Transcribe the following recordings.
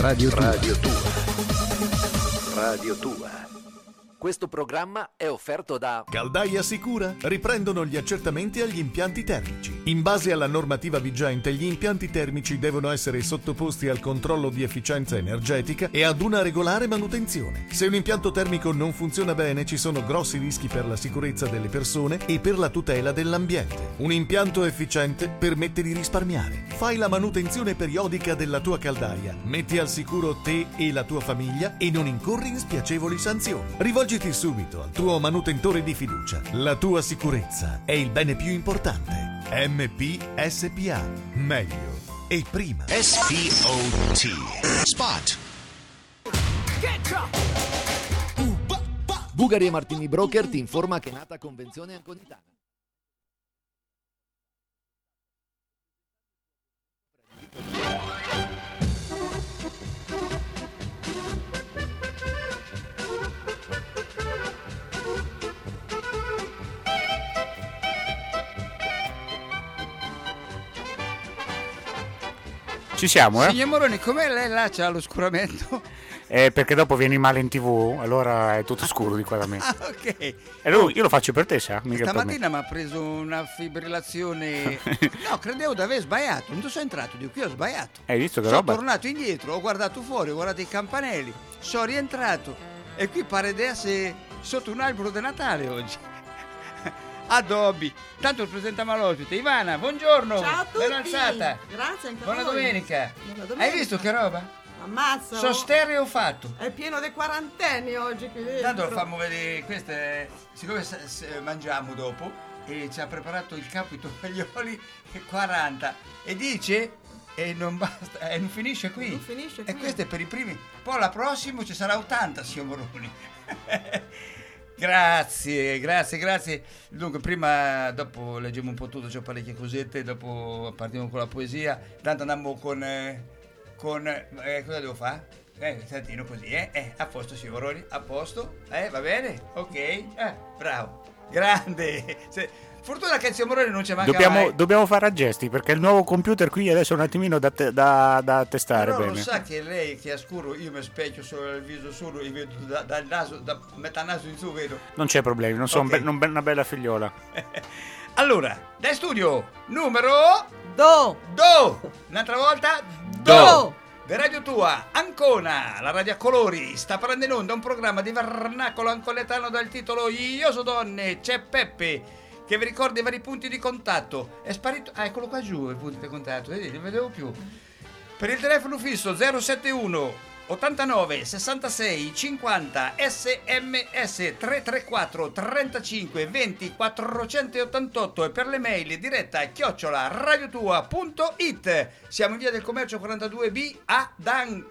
Radio Tua. Radio Tua. Questo programma è offerto da Caldaia Sicura. Riprendono gli accertamenti agli impianti termici. In base alla normativa vigente, gli impianti termici devono essere sottoposti al controllo di efficienza energetica e ad una regolare manutenzione. Se un impianto termico non funziona bene, ci sono grossi rischi per la sicurezza delle persone e per la tutela dell'ambiente. Un impianto efficiente permette di risparmiare. Fai la manutenzione periodica della tua caldaia, metti al sicuro te e la tua famiglia e non incorri in spiacevoli sanzioni. Rivolgiti subito al tuo manutentore di fiducia. La tua sicurezza è il bene più importante. MPSPA. Meglio e prima. SPOT. Spot. Bugari e Martini Broker ti informa che è nata convenzione anconitana. Ci siamo, Signor Moroni, com'è lei là c'ha l'oscuramento? Perché dopo vieni male in TV, allora è tutto scuro di qua da me. Ah, ok. E io lo faccio per te, sa? Mica Stamattina mi ha preso una fibrillazione. No, credevo di aver sbagliato. Non sono entrato, dico, io ho sbagliato. Hai visto che sono roba? Sono tornato indietro, ho guardato fuori, ho guardato i campanelli, sono rientrato. E qui pare di essere sotto un albero di Natale oggi. Adobi. Tanto presentiamo l'ospite. Ivana, buongiorno. Ciao a tutti. Ben alzata. Grazie anche a Buona voi. domenica. Buona domenica. Hai visto che roba? Ammazza. Sono stereo fatto. È pieno di quarantenni oggi qui dentro. Tanto fammo vedere queste. Siccome mangiamo dopo e ci ha preparato il capo i tovaglioli 40 e dice e non basta e non finisce qui. Non finisce E qui. questo è per i primi. Poi la prossima ci sarà 80, signor Moroni. Grazie. Dunque, prima, dopo leggiamo un po' tutto, c'ho parecchie cosette, dopo partiamo con la poesia. Tanto andiamo con cosa devo fare? Tantino così, a posto, signor Moroni, a posto, va bene? Ok, bravo, grande. Fortuna che il signor Moroni non c'è manca Dobbiamo fare a gesti, perché il nuovo computer qui adesso è un attimino da testare. Però bene. lo sa che lei che è scuro, io mi specchio solo il viso solo e vedo dal naso, da metà naso in su vedo. Non c'è problemi, non sono Ok. una bella figliola. Allora, da studio numero Do. un'altra volta Do. De Radio Tua, Ancona, la radio a colori, sta prendendo in onda un programma di vernacolo ancoletano dal titolo Io so donne, c'è Peppe, che vi ricorda i vari punti di contatto. È sparito, eccolo qua giù i punti di contatto, vedi, non vedevo più. Per il telefono fisso 071 89 66 50 SMS 334 35 20 488 e per le mail diretta @radiotua.it. Siamo in via del Commercio 42B ad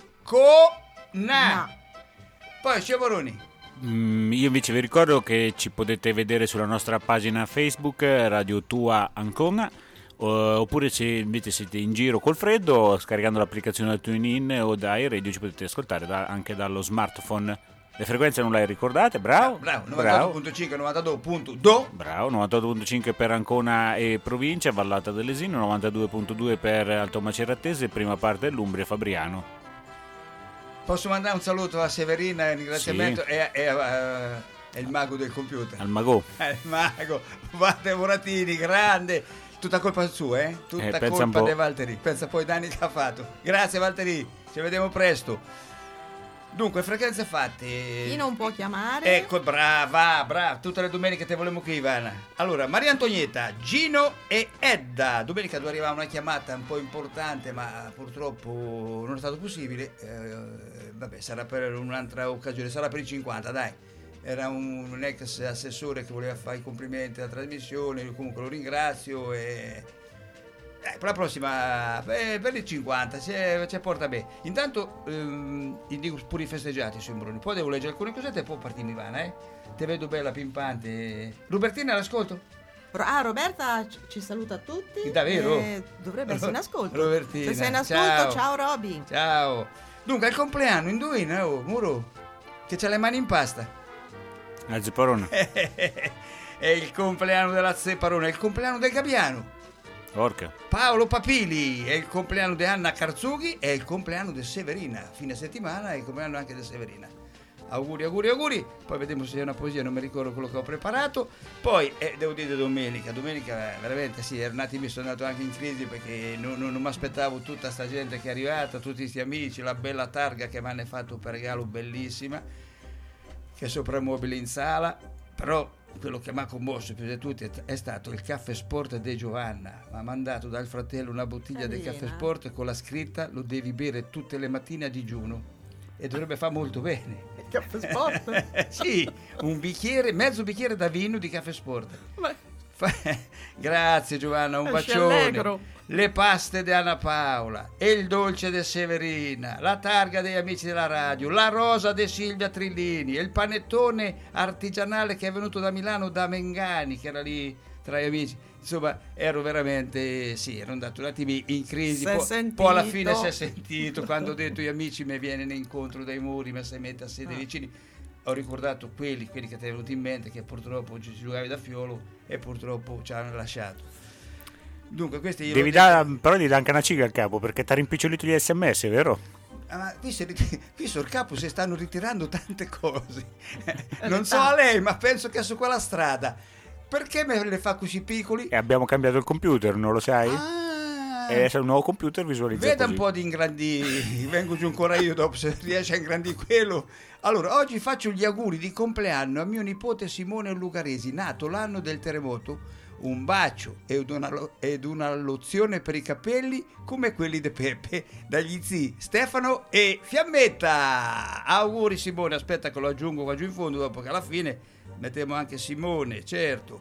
Ancona. Poi Sciavoroni. Io invece vi ricordo che ci potete vedere sulla nostra pagina Facebook Radio Tua Ancona, oppure se invece siete in giro col freddo, scaricando l'applicazione da TuneIn o da iRadio ci potete ascoltare anche dallo smartphone. Le frequenze non le hai ricordate? Bravo 98.5 92.2. Bravo, 98.5 per Ancona e provincia, Vallata dell'Esino, 92.2 per Alto Maceratese, prima parte dell'Umbria, Fabriano. Posso mandare un saluto a Severina, un ringraziamento Sì. e è il mago del computer. Al Magò. Il mago, Walter Moratini, grande. Tutta colpa sua, Tutta pensa un colpa po'. di Valtteri. Pensa poi ai danni che ha fatto. Grazie Valtteri, ci vediamo presto. Dunque, frequenze fatte. Chi non può chiamare? Ecco, brava. Tutte le domeniche te volevamo qui, Ivana. Allora, Maria Antonietta, Gino e Edda. Domenica doveva arrivare una chiamata un po' importante, ma purtroppo non è stato possibile. Vabbè, sarà per un'altra occasione, sarà per i 50, dai. Era un ex assessore che voleva fare i complimenti alla trasmissione, io comunque lo ringrazio e... per la prossima, per il 50, c'è porta bene. Intanto, gli dico pure i festeggiati, Simbroni. Poi devo leggere alcune cosette e poi partiamo, Ivana, Te vedo bella, pimpante. Robertina, all'ascolto? Roberta ci saluta tutti. Davvero? Dovrebbe essere in ascolto. Robertina, Se sei in ascolto, ciao Roby. Ciao. Dunque, al compleanno, indovina, Muro, che c'ha le mani in pasta. La Zepparone. È il compleanno della Zepparone, è il compleanno del Gabbiano. Porca. Paolo Papili, è il compleanno di Anna Carzughi, è il compleanno di Severina, fine settimana è il compleanno anche di Severina. Auguri, poi vediamo se è una poesia, non mi ricordo quello che ho preparato. Poi devo dire domenica veramente sì, ero un attimo, sono andato anche in crisi perché non mi aspettavo tutta sta gente che è arrivata, tutti questi amici, la bella targa che mi hanno fatto per regalo, bellissima, che è sopra il mobile in sala. Però quello che mi ha commosso più di tutti è stato il caffè sport di Giovanna. Mi ha mandato dal fratello una bottiglia di caffè sport con la scritta: lo devi bere tutte le mattine a digiuno. E dovrebbe fare molto bene. Caffè sport? Sì, mezzo bicchiere da vino di caffè sport. Grazie Giovanna, un bacione. Allegro. Le paste di Anna Paola e il dolce di Severina, la targa degli amici della radio, la rosa di Silvia Trillini e il panettone artigianale che è venuto da Milano da Mengani, che era lì tra gli amici. Insomma, ero veramente, ero andato un attimo in crisi, poi alla fine si è sentito quando ho detto: gli amici mi viene incontro dai muri, mi si mette a sedere vicini. Ho ricordato quelli che ti è venuto in mente, che purtroppo ci giocavi da Fiolo e purtroppo ci hanno lasciato. Dunque questi però gli dà anche una ciga al capo, perché ti ha rimpicciolito gli SMS, vero? Ma qui sul capo si stanno ritirando tante cose. Non so a lei, ma penso che su quella strada, perché me le fa così piccoli? E abbiamo cambiato il computer, non lo sai? E adesso è un nuovo computer visualizzato. Veda un po' di ingrandire, vengo giù ancora io dopo se riesce a ingrandire quello. Allora, oggi faccio gli auguri di compleanno a mio nipote Simone Lugaresi, nato l'anno del terremoto. Un bacio ed una lozione per i capelli come quelli di Peppe, dagli zii Stefano e Fiammetta. Auguri Simone, aspetta che lo aggiungo qua giù in fondo, dopo che alla fine mettiamo anche Simone, certo.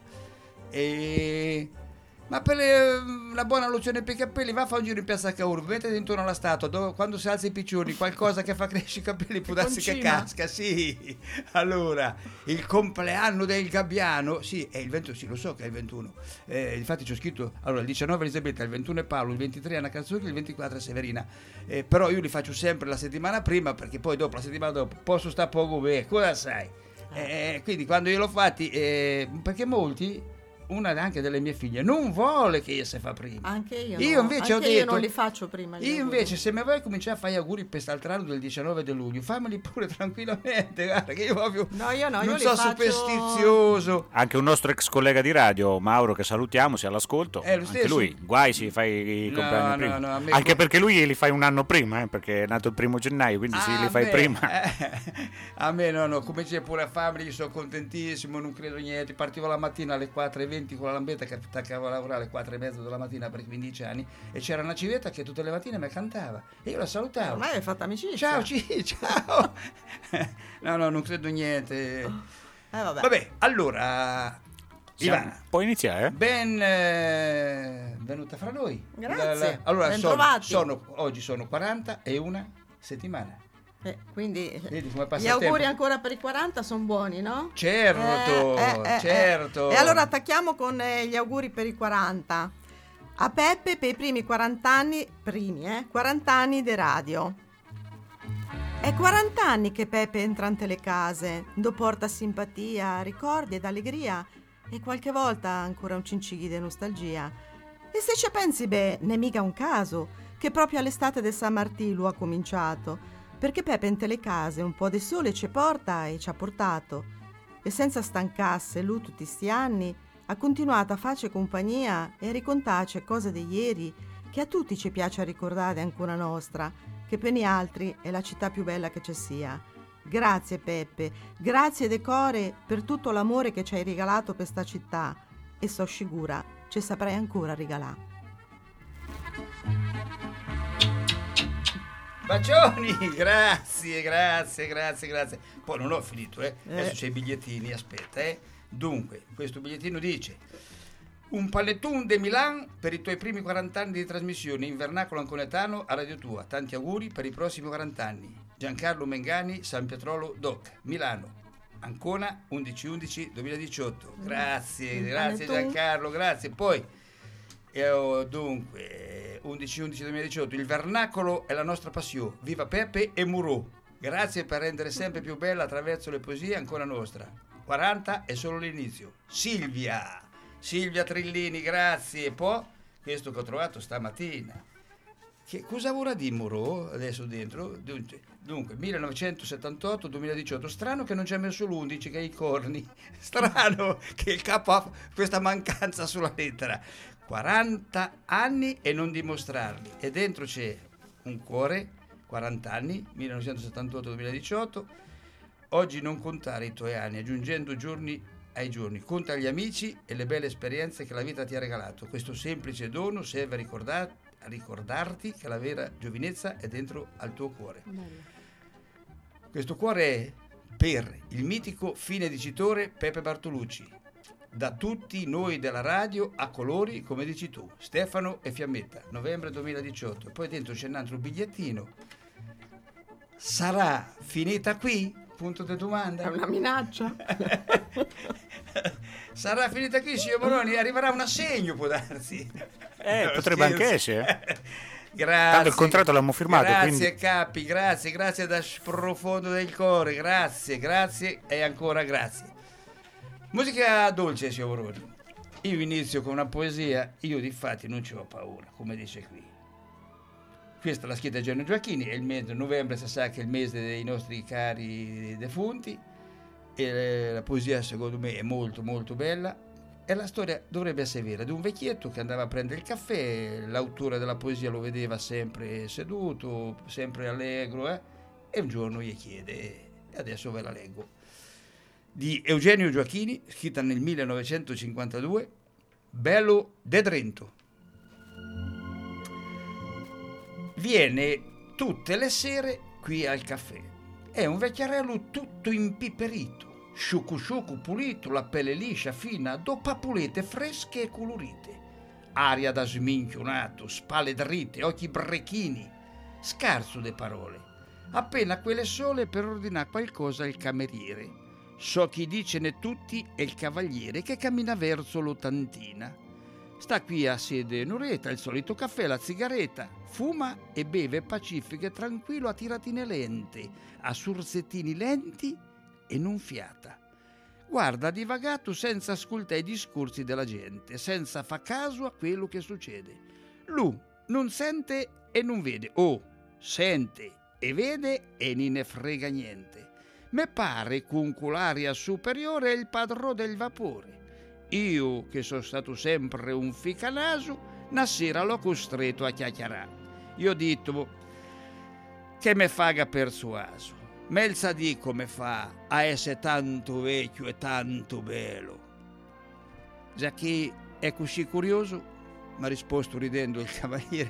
Ma per una buona lozione per i capelli, va a fare un giro in piazza Cavour, mettete intorno alla statua, dove, quando si alza i piccioni, qualcosa che fa crescere i capelli, può darsi che casca, sì. Allora, il compleanno del Gabbiano, sì, è il 21, sì, lo so che è il 21. Infatti c'ho scritto, allora, il 19 Elisabetta, il 21 è Paolo, il 23 è Anna Carzughi, il 24 è Severina. Però io li faccio sempre la settimana prima, perché poi dopo, la settimana dopo, posso stare poco bene, cosa sai? Quindi quando io l'ho fatti, perché molti, una anche delle mie figlie non vuole che io si fa prima. Anche io no. Invece anche ho detto, io non li faccio prima. Io invece, se mi vuoi cominciare a fare gli auguri per quest'altro del 19 di luglio, fammeli pure tranquillamente, guarda che io proprio non so, superstizioso. Anche un nostro ex collega di radio, Mauro, che salutiamo, se all'ascolto, anche lui, guai si fai i compleanni prima. No, anche perché lui li fai un anno prima, perché è nato il 1 gennaio, quindi li fai prima. A me no, cominci pure a farli, sono contentissimo, non credo niente. Partivo la mattina alle 4:20 con la Lambetta che attaccava a lavorare alle 4:30 della mattina per 15 anni, e c'era una civetta che tutte le mattine mi cantava e io la salutavo. Ormai hai fatto amicizia. Ciao. No, non credo niente. Vabbè, allora Ivana, puoi iniziare? Venuta fra noi. Grazie. Allora oggi sono 41 settimane. Quindi come gli auguri ancora per i 40 sono buoni, no? Certo. E allora attacchiamo con gli auguri per i 40 a Peppe per i primi 40 anni, 40 anni di radio. È 40 anni che Peppe entra in le case, porta simpatia, ricordi ed allegria e qualche volta ancora un cincighi di nostalgia. E se ci pensi, ne è mica un caso che proprio all'estate del San Martì lo ha cominciato, perché Peppe in le case un po' di sole ci porta e ci ha portato, e senza stancasse lui tutti sti anni ha continuato a farci compagnia e a ricontarci cose di ieri che a tutti ci piace ricordare ancora nostra, che per noi altri è la città più bella che ci sia. Grazie Peppe, grazie de core per tutto l'amore che ci hai regalato per sta città, e so sicura ci saprai ancora regalare. Bacioni, grazie. Poi non ho finito, adesso c'è i bigliettini, aspetta. Dunque, questo bigliettino dice: un panettone de Milan per i tuoi primi 40 anni di trasmissione in vernacolo anconetano a Radio Tua. Tanti auguri per i prossimi 40 anni. Giancarlo Mengani, San Pietrolo Doc, Milano, Ancona, 11/11/2018. Grazie Giancarlo, grazie. Poi dunque 11/11/2018, il vernacolo è la nostra passione, viva Peppe e Murò, grazie per rendere sempre più bella attraverso le poesie ancora nostra. 40 è solo l'inizio. Silvia Trillini, grazie. Poi questo che ho trovato stamattina. Che cosa vorrà dire Moreau adesso dentro? Dunque, 1978-2018. Strano che non ci ha messo l'11, che ha i corni. Strano che il capo ha questa mancanza sulla lettera. 40 anni e non dimostrarli. E dentro c'è un cuore, 40 anni, 1978-2018. Oggi non contare i tuoi anni, aggiungendo giorni ai giorni. Conta gli amici e le belle esperienze che la vita ti ha regalato. Questo semplice dono serve a ricordarti che la vera giovinezza è dentro al tuo cuore. Questo cuore è per il mitico fine dicitore Pepe Bartolucci, da tutti noi della radio a colori, come dici tu, Stefano e Fiammetta, novembre 2018. Poi dentro c'è un altro bigliettino. Sarà finita qui? Punto di domanda. È una minaccia. Sarà finita qui, signor Moroni? Arriverà un assegno, può darsi. Potrebbe anche essere. Grazie. Tanto il contratto l'abbiamo firmato. Grazie Quindi... Capi, grazie da profondo del cuore. Grazie e ancora grazie. Musica dolce, signor Moroni. Io inizio con una poesia. Io difatti non ci ho paura, come dice qui. Questa l'ha scritta Gianni Gioacchini. È il mese di novembre, si sa che è il mese dei nostri cari defunti. E la poesia secondo me è molto molto bella. E la storia dovrebbe essere vera, di un vecchietto che andava a prendere il caffè. L'autore della poesia lo vedeva sempre seduto, sempre allegro, e un giorno gli chiede, e adesso ve la leggo, di Eugenio Gioacchini, scritta nel 1952, Bello de Drento. Viene tutte le sere qui al caffè. È un vecchiarello tutto impiperito, sciucu pulito, la pelle liscia, fina, do papulete fresche e colorite, aria da sminchionato, spalle dritte, occhi brecchini, scarso de parole. Appena quelle sole per ordinare qualcosa al cameriere. So chi dicene tutti è il cavaliere che cammina verso l'ottantina. Sta qui a sede Nureta, il solito caffè, la sigaretta, fuma e beve pacifico e tranquillo a tiratine lente, a sorsettini lenti e non fiata. Guarda divagato senza ascoltare i discorsi della gente, senza fa caso a quello che succede. Lui non sente e non vede, sente e vede e ne frega niente. Me pare con quell'aria superiore è il padrone del vapore. Io, che sono stato sempre un ficanaso, una sera l'ho costretto a chiacchierare. Io ho detto che me faga persuaso. Melza di come fa a essere tanto vecchio e tanto bello. Già che è così curioso, mi ha risposto ridendo il cavaliere,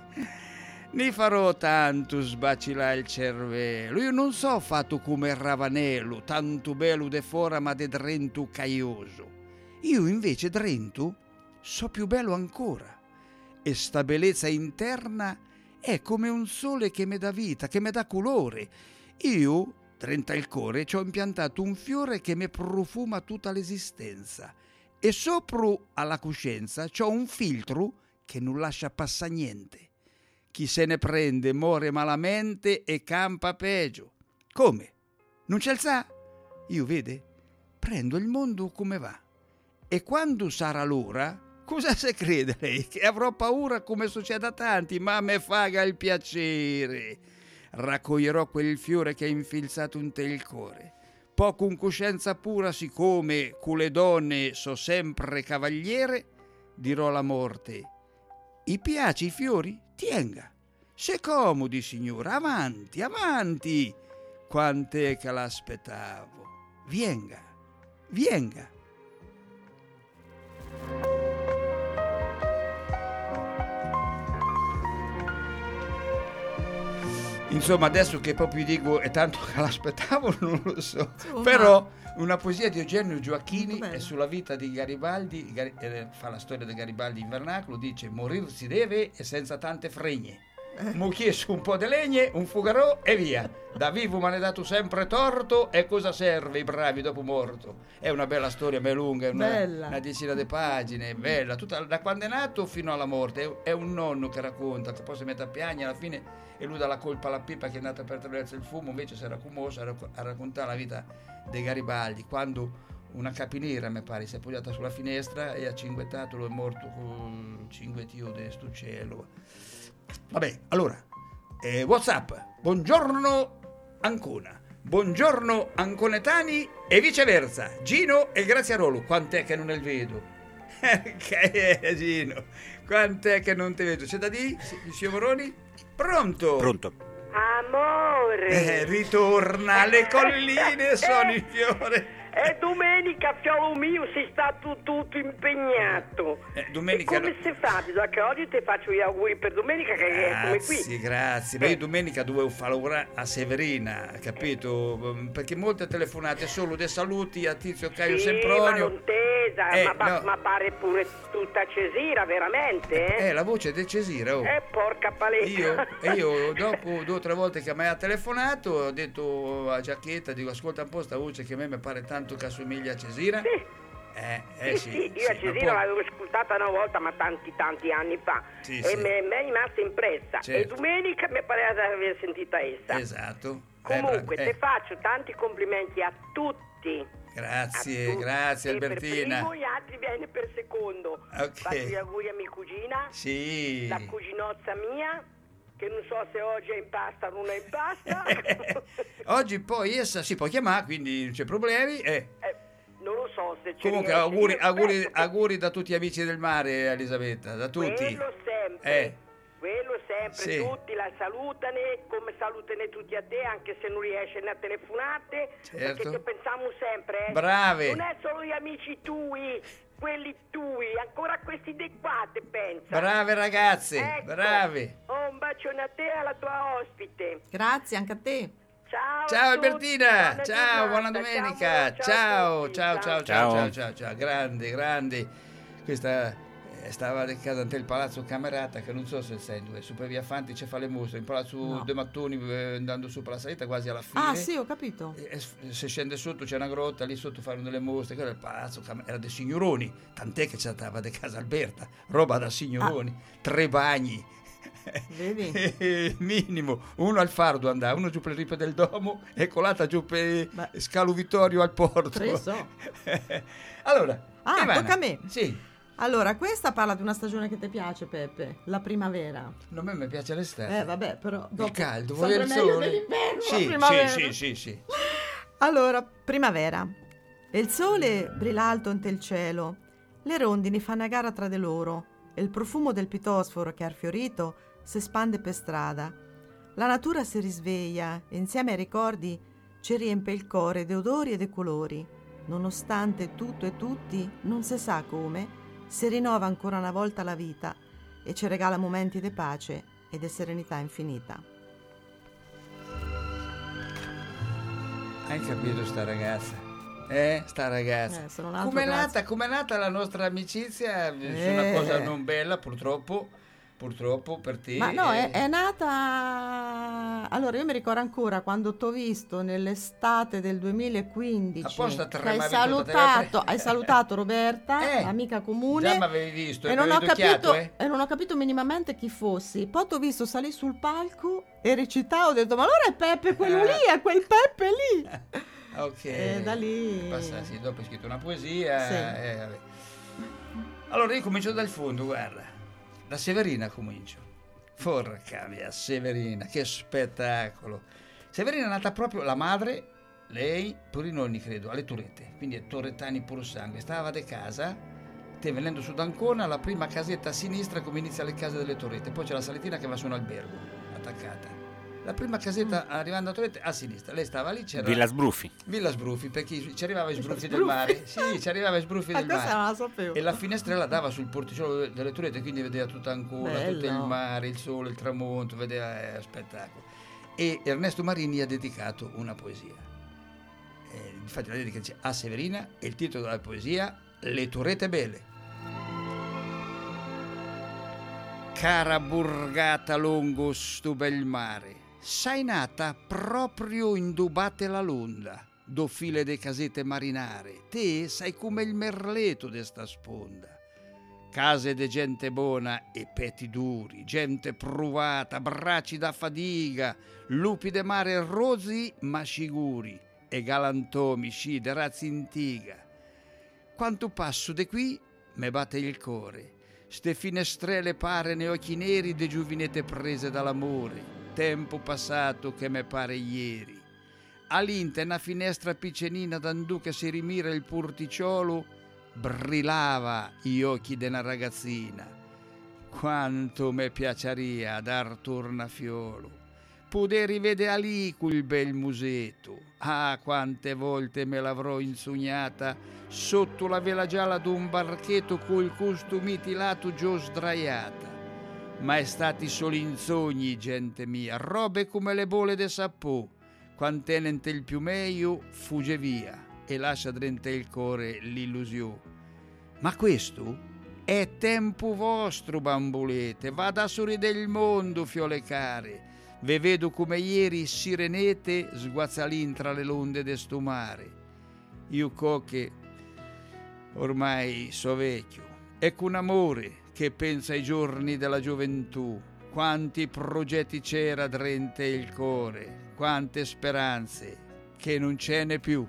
ne farò tanto sbacillare il cervello. Io non so fatto come il ravanello, tanto bello de fora ma de drento caioso. Io invece drento so più bello ancora, e sta bellezza interna è come un sole che mi dà vita, che mi dà colore. Io, drento il cuore, ci ho impiantato un fiore che mi profuma tutta l'esistenza, e sopra alla coscienza c'ho un filtro che non lascia passare niente. Chi se ne prende muore malamente e campa peggio. Come? Non c'è il sa? Io, vede, prendo il mondo come va. E quando sarà l'ora, cosa se crede lei? Che avrò paura come succede a tanti, ma me faga il piacere. Raccoglierò quel fiore che ha infilzato in te il cuore. Poi con coscienza pura, siccome con le donne so sempre cavaliere, dirò alla morte: i piace i fiori? Tienga. Se comodi, signora, avanti, avanti. Quant'è che l'aspettavo. Vienga, vienga. Insomma, adesso che proprio dico è tanto che l'aspettavo, non lo so. Però una poesia di Eugenio Gioacchini è sulla vita di Garibaldi, fa la storia di Garibaldi in vernacolo, dice: morir si deve e senza tante fregne. M'ho chiesto un po' di legne, un fugarò e via. Da vivo mi hanno dato sempre torto, e cosa serve i bravi dopo morto? È una bella storia, ma è lunga, una decina di pagine, è bella, tutta, da quando è nato fino alla morte. È un nonno che racconta, che poi si mette a piangere alla fine, e lui dà la colpa alla pipa che è nata per attraverso il fumo, invece si era commosso a raccontare la vita di Garibaldi, quando una capinera, mi pare, si è appoggiata sulla finestra e ha cinguettato, lo è morto con cinguettio di sto cielo. Vabbè, allora, WhatsApp, buongiorno Ancona, buongiorno anconetani e viceversa, Gino e Graziarolo, quant'è che non ne vedo? Gino, quant'è che non ti vedo? C'è da dire, sciavoroni? Pronto? Pronto. Amore, Ritorna alle colline, sono il fiore. è domenica, fiolo mio, sei stato tutto impegnato. Domenica E come si fa? Bisogna che oggi ti faccio gli auguri per domenica, che è come qui. Grazie. Beh, io domenica dovevo fare l'ora a Severina, capito? Perché molte telefonate solo dei saluti a Tizio Caio Sì, Sempronio. ma non tesa, no. ma pare pure tutta Cesira, veramente, La voce del Cesira, oh. Porca paletta. Io dopo 2 o 3 volte che mi ha telefonato ho detto a Giacchetta, dico ascolta un po' sta voce che a me mi pare tanto che assomiglia a Cesira. Sì, io a Cesira l'avevo ascoltata una volta, ma tanti anni fa, Sì, e sì. mi è rimasta impressa. Certo. E domenica mi pare di aver sentita essa. Esatto. Comunque, ti faccio tanti complimenti a tutti. Grazie, A tutti. grazie E Albertina. per primo gli altri viene per secondo. Ok. Faccio gli auguri a mia cugina, Sì. la cuginozza mia, che non so se oggi è in pasta o non è in pasta. Oggi poi essa si può chiamare, quindi non c'è problemi. Non lo so se c'è. Comunque auguri da tutti gli amici del mare, Elisabetta, da tutti. Quello sempre. Quello sempre, Sì. tutti la salutano, come salutano tutti a te, anche se non riesce né a telefonate, Certo. perché ci pensiamo sempre. Brave. Non è solo gli amici tui, quelli tui, ancora questi dei qua te pensa. Brave ragazze, Ecco. brave. Un bacione a te e alla tua ospite. Grazie anche a te. Ciao. Ciao a tutti, Albertina, ciao, buona giornata, domenica. ciao a tutti, Ciao. Grande. Questa stava a casa ante il Palazzo Camerata, che non so se sai dove, su per via Fanti c'è fa le mostre, in Palazzo De Mattoni, andando su per la salita quasi alla fine. Ah sì, ho capito. E se scende sotto c'è una grotta, lì sotto fanno delle mostre, quello è il palazzo, era dei signoroni, tant'è che c'è stava di casa Alberta, roba da signoroni, 3 bagni. Vedi? Minimo, uno al Fardo andava, uno giù per il Ripe del Domo e colata giù per Scalo Vittorio al porto. 3 so. Allora, Ah, Ivana, tocca a me. Sì, Allora, questa parla di una stagione che ti piace, Peppe, la primavera. non a me piace l'estate. Vabbè, però dopo Il caldo, sempre vuoi il meglio sole? dell'inverno, la primavera. Sì. Allora, primavera. E il sole brilla alto ante il cielo. Le rondini fanno a gara tra di loro e il profumo del pitosforo che ha fiorito si spande per strada. La natura si risveglia e insieme ai ricordi ci riempie il cuore di odori e di colori. Nonostante tutto e tutti, non si sa come, si rinnova ancora una volta la vita e ci regala momenti di pace e di serenità infinita. Hai capito sta ragazza? Sta ragazza. Sono un altro Com'è nata la nostra amicizia? È una cosa non bella, purtroppo per te. Ma no, è nata... Allora, io mi ricordo ancora quando t'ho visto nell'estate del 2015. Apposta che hai hai salutato Roberta, amica comune. Già mi avevi visto, e non, ho capito, e non ho capito minimamente chi fossi. Poi t'ho visto salire sul palco e recitare, ho detto, ma allora è Peppe quello lì, è quel Peppe lì. Ok. E da lì... Sì, dopo hai scritto una poesia. Sì. Vabbè. Allora io comincio dal fondo, guarda. Da Severina comincio. Porca mia, Severina, che spettacolo. Severina è nata proprio la madre, lei, per i nonni credo, alle Torrette, quindi è torretani puro sangue. Stava di casa, te venendo su d'Ancona, la prima casetta a sinistra come inizia le case delle Torrette, poi c'è la salitina che va su un albergo, attaccata. La prima casetta arrivando a Torrette a sinistra, lei stava lì, c'era Villa Sbruffi, perché ci arrivava i sbruffi del mare. Sì, ci arrivava i sbruffi del questa non mare. la sapevo. E la finestrella dava sul porticciolo delle Torrette, quindi vedeva tutta Ancona, Bello. tutto il mare, il sole, il tramonto, vedeva spettacolo. E Ernesto Marini ha dedicato una poesia. Infatti la dedica dice a Severina e il titolo della poesia Le Torrette Belle. Cara borgata lungo sto bel mare, sei nata proprio in dubate la londa, do file de casette marinare, te sei come il merleto de sta sponda. Case de gente buona e peti duri, gente provata, bracci da fadiga, lupi de mare rozzi ma sicuri, e galantomi sci de razzi intiga. quanto passo de qui me batte il core. Ste finestrelle pare ne occhi neri de giuvinette prese dall'amore. Tempo passato che me pare ieri. All'inte una finestra piccenina d'andù che si rimira il porticciolo, brillava gli occhi d'una ragazzina. Quanto me piaceria dar tornafiolo, poter rivedere lì quel bel musetto. Ah, quante volte me l'avrò insognata sotto la vela gialla d'un barchetto col costume tilato giù sdraiata. Ma è stati solo insogni, gente mia, robe come le bolle de sapò. Quantenente il più meglio fugge via e lascia dentro il cuore l'illusione. Ma questo è tempo vostro, bambolete, vada a sorridere il mondo, fiole care. Ve vedo come ieri sirenete sguazzalin tra le onde de sto mare. Io che ormai so vecchio, e con amore che pensa ai giorni della gioventù. Quanti progetti c'era drente il cuore, quante speranze che non ce n'è più.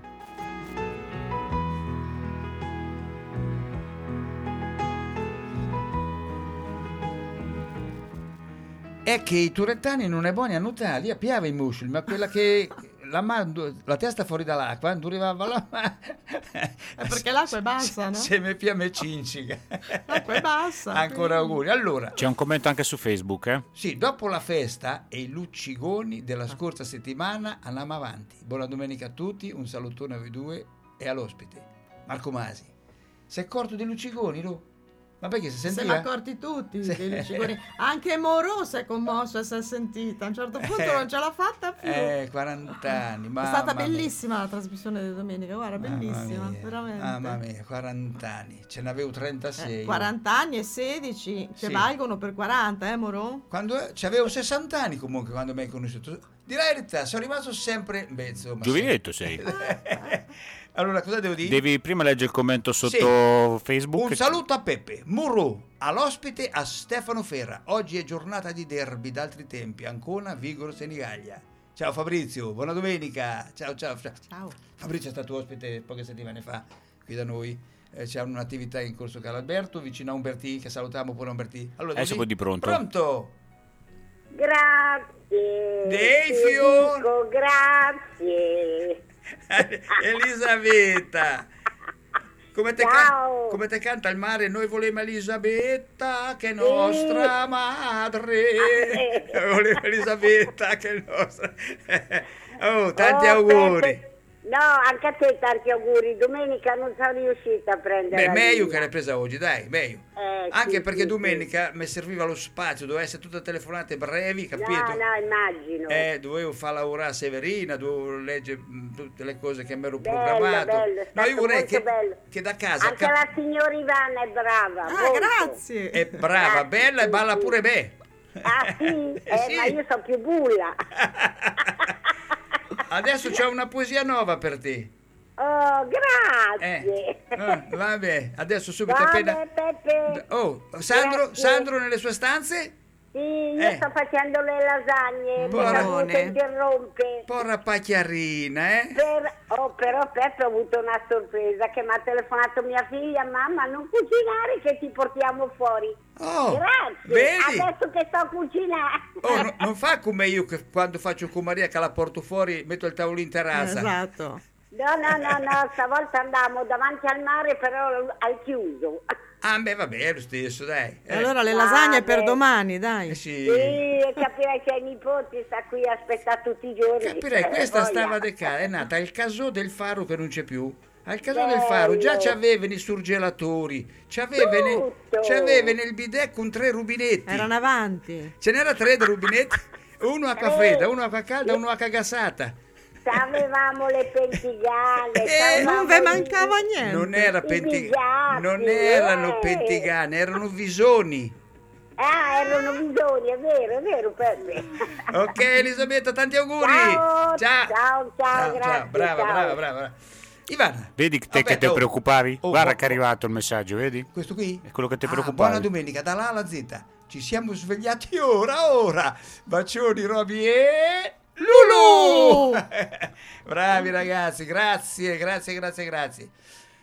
È che i turettani non è buoni a nuotare, lì appiava i muscoli, ma quella che la testa fuori dall'acqua, non arrivava la mano. Perché l'acqua è bassa, no? Se mi piace cincica. L'acqua è bassa. Ancora auguri. Allora, c'è un commento anche su Facebook, eh? Sì, dopo la festa e i luccigoni della scorsa settimana andiamo avanti. Buona domenica a tutti, un salutone a voi due e all'ospite, Marco Masi. Sei accorto dei luccigoni, no? Ma perché si sentiva? Se ne accorti tutti, dei luccigoni. Anche Moro si è commosso e si è sentita. A un certo punto non ce l'ha fatta più. 40 anni. È stata bellissima la trasmissione di domenica, guarda, bellissima, veramente. Mamma mia, 40 anni. Ce n'avevo 36. 40 anni e 16 che Sì. valgono per 40, Moro? Quando c'avevo 60 anni comunque quando mi hai conosciuto. Direi la verità, sono rimasto sempre... Beh, insomma... Giovinetto sei. Allora, cosa devo dire? Devi prima leggere il commento sotto Facebook. Un saluto a Peppe Murru, all'ospite a Stefano Ferra. Oggi è giornata di derby d'altri tempi, Ancona, Vigoro, Senigallia. Ciao Fabrizio, buona domenica. Ciao. Fabrizio è stato ospite poche settimane fa qui da noi. C'è un'attività in corso Calalberto vicino a Umbertì, che salutiamo pure Umbertì. Allora, Adesso poi di pronto. Pronto? Grazie. Dico grazie. Elisabetta, come te canta il mare? Noi volevamo Elisabetta che è nostra madre. Volevamo Elisabetta che è nostra. Oh, tanti auguri. Peppe. No, anche a te tanti auguri. Domenica non sono riuscita a prendere. Beh, meglio che l'hai presa oggi, dai, meglio. Anche sì, perché sì, domenica mi serviva lo spazio, doveva essere tutte telefonate brevi, capito? No, immagino. Dovevo far lavorare Severina, dovevo leggere tutte le cose che mi ero Bello, programmato. bello, è No, io vorrei stato molto bello. che da casa Anche la signora Ivana è brava. molto. Grazie. è brava, Grazie, bella e balla sì. pure me. Ah sì? Sì. Ma io sono più bulla. Adesso c'ho una poesia nuova per te. Oh, grazie. Vabbè, adesso subito Vabbè, appena... Peppe. Oh, Grazie. Sandro nelle sue stanze? Sì, io sto facendo le lasagne, Buonone. mi interrompe. Porra pacchiarina, eh? Però Peppe ho avuto una sorpresa che mi ha telefonato mia figlia: mamma, non cucinare che ti portiamo fuori. Oh, Grazie, vedi? adesso che sto cucinando. Oh, non fa come io che quando faccio con Maria che la porto fuori metto il tavolino in terrazza. Esatto. No, stavolta andavamo davanti al mare, però al chiuso. Ah, beh, vabbè, è lo stesso, dai. Allora le lasagne per Vabbè. domani, dai. Sì. Sì, capirai che ai nipoti sta qui a aspettare tutti i giorni. Capirei, questa Voglia. stava de casa, è nata al caso del Faro che non c'è più. Al caso del Bello. Faro già c'avevano i surgelatori, c'avevano il bidet con 3 rubinetti. Erano avanti. Ce n'era 3 di rubinetti, uno acqua fredda, uno acqua calda, uno acqua gassata. Avevamo le pentigane. Non ve mancava niente. Non era I bigliacchi, non erano pentigane, erano visoni. Ah, erano bisogni, è vero per me. Ok Elisabetta, tanti auguri. Ciao, grazie. Brava. Ivana. Vedi te che Aspetta, ti preoccupavi? oh, Guarda oh, che è arrivato il messaggio, vedi? Questo qui? È quello che ti Buona preoccupavi. domenica, dalla A alla Z. Ci siamo svegliati ora. Bacioni, Roby e... Lulu! Bravi ragazzi, grazie.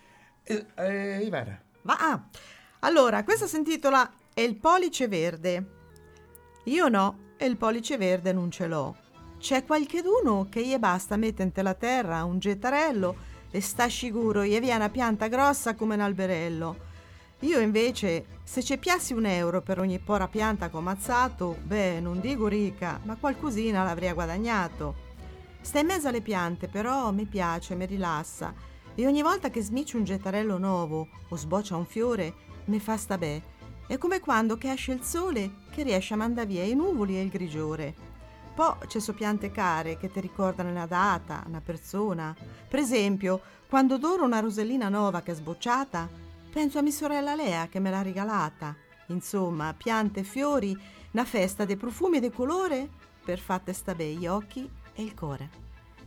Ivana. Allora, questa si intitola "E il pollice verde". Io no, e il pollice verde non ce l'ho. C'è qualcheduno che gli basta mettere la terra un gettarello e sta sicuro gli viene una pianta grossa come un alberello. Io invece, se ci piassi €1 per ogni pora pianta che ho ammazzato, non dico ricca, ma qualcosina l'avrei guadagnato. Sta in mezzo alle piante, però mi piace, mi rilassa, e ogni volta che smiccio un gettarello nuovo o sboccia un fiore, mi fa sta bè. È come quando che esce il sole che riesce a mandare via i nuvoli e il grigiore. Poi ci sono piante care che ti ricordano una data, una persona. Per esempio, quando odoro una rosellina nuova che è sbocciata, penso a mia sorella Lea che me l'ha regalata. Insomma, piante e fiori, una festa dei profumi e dei colore per fatte sta bè gli occhi e il cuore.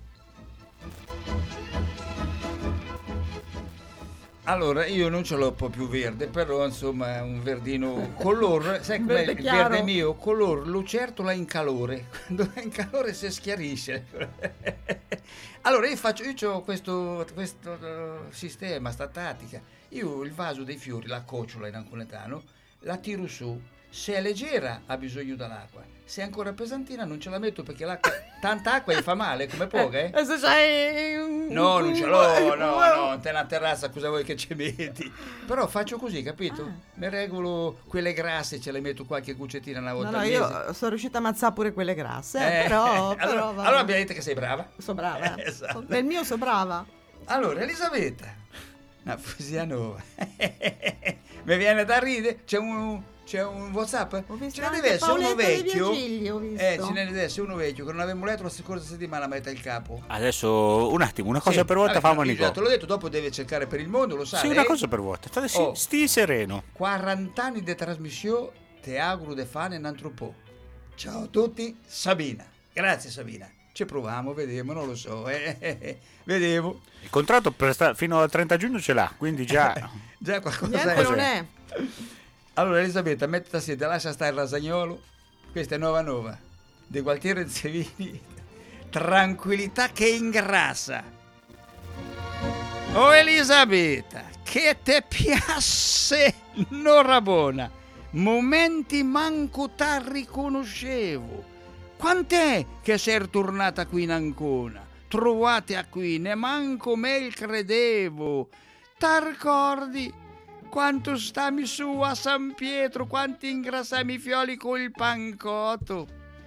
Allora, io non ce l'ho un po' più verde, però insomma è un verdino color, sai com'è Verde il chiaro. verde mio? Color lucertola in calore, quando è in calore si schiarisce. Allora io ho questo sistema, sta tattica, io il vaso dei fiori, la cocciola in anconetano, la tiro su, se è leggera ha bisogno dell'acqua, se è ancora pesantina non ce la metto perché l'acqua, tanta acqua gli fa male, come poca, eh? E se c'hai No, non ce l'ho, no, te la terrazza, cosa vuoi che ci metti? Però faccio così, capito? Mi regolo quelle grasse, ce le metto qualche cuccettina una volta No, al mese. io sono riuscita a ammazzare pure quelle grasse, però allora abbiamo detto che sei brava. sono brava. Esatto. Nel mio sono brava. Allora, Elisabetta, una poesia nuova. Mi viene da ridere, c'è un WhatsApp? Ho visto Ce ne anche deve essere uno Paoletta De vecchio. Virgilio, ho visto. Ce ne deve essere uno vecchio che non avevamo letto la scorsa settimana, metta il capo. Adesso un attimo, una cosa per volta, vabbè, fammi io già Nico. te l'ho detto, dopo deve cercare per il mondo, lo sai. Sì, una cosa per volta. Stii sereno. 40 anni di trasmissione, te auguro de fare un altro po'. Ciao a tutti, Sabina. Grazie Sabina. Ci proviamo, vediamo, non lo so. Vedevo. Il contratto fino al 30 giugno ce l'ha, quindi già... Già qualcosa Niente non è. Allora Elisabetta, mettiti a sedere, lascia stare il rasagnolo. Questa è Nova di Gualtiero Zevini. Tranquillità che ingrassa. Oh Elisabetta, che te piace Norabona. Momenti manco t'ha riconoscevo. Quant'è che sei tornata qui in Ancona? Trovate a qui, ne manco me il credevo. T'ha ricordi quanto stammi su a San Pietro, quanti ingrassami fioli col pancotto?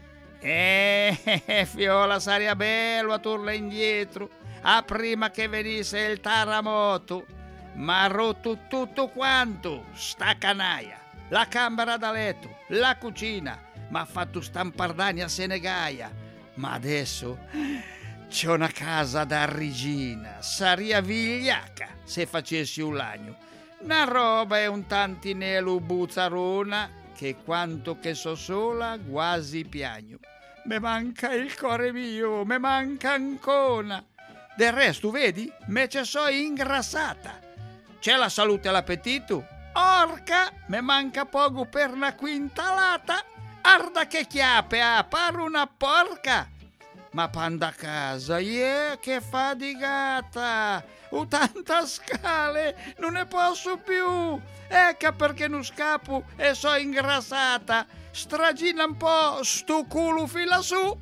Fiola, sarebbe bello a torla indietro, a prima che venisse il terremoto. Ma ha rotto tutto quanto, sta canaia, la camera da letto, la cucina, ma ha fatto stampardani a Senegaia. Ma adesso c'è una casa da regina, saria vigliacca se facessi un lagno. Una roba è un tantinello buzzarona che quanto che so sola quasi piagno. Me manca il cuore mio, me manca Ancona. Del resto, vedi, me ce so ingrassata. C'è la salute e l'appetito. Orca, me manca poco per una quintalata. Arda che chiappe, pare una porca. Ma panda a casa, che fadigata! Tanta scale, non ne posso più! Ecco perché non scappo e so ingrassata! Stragina un po' sto culo fila su!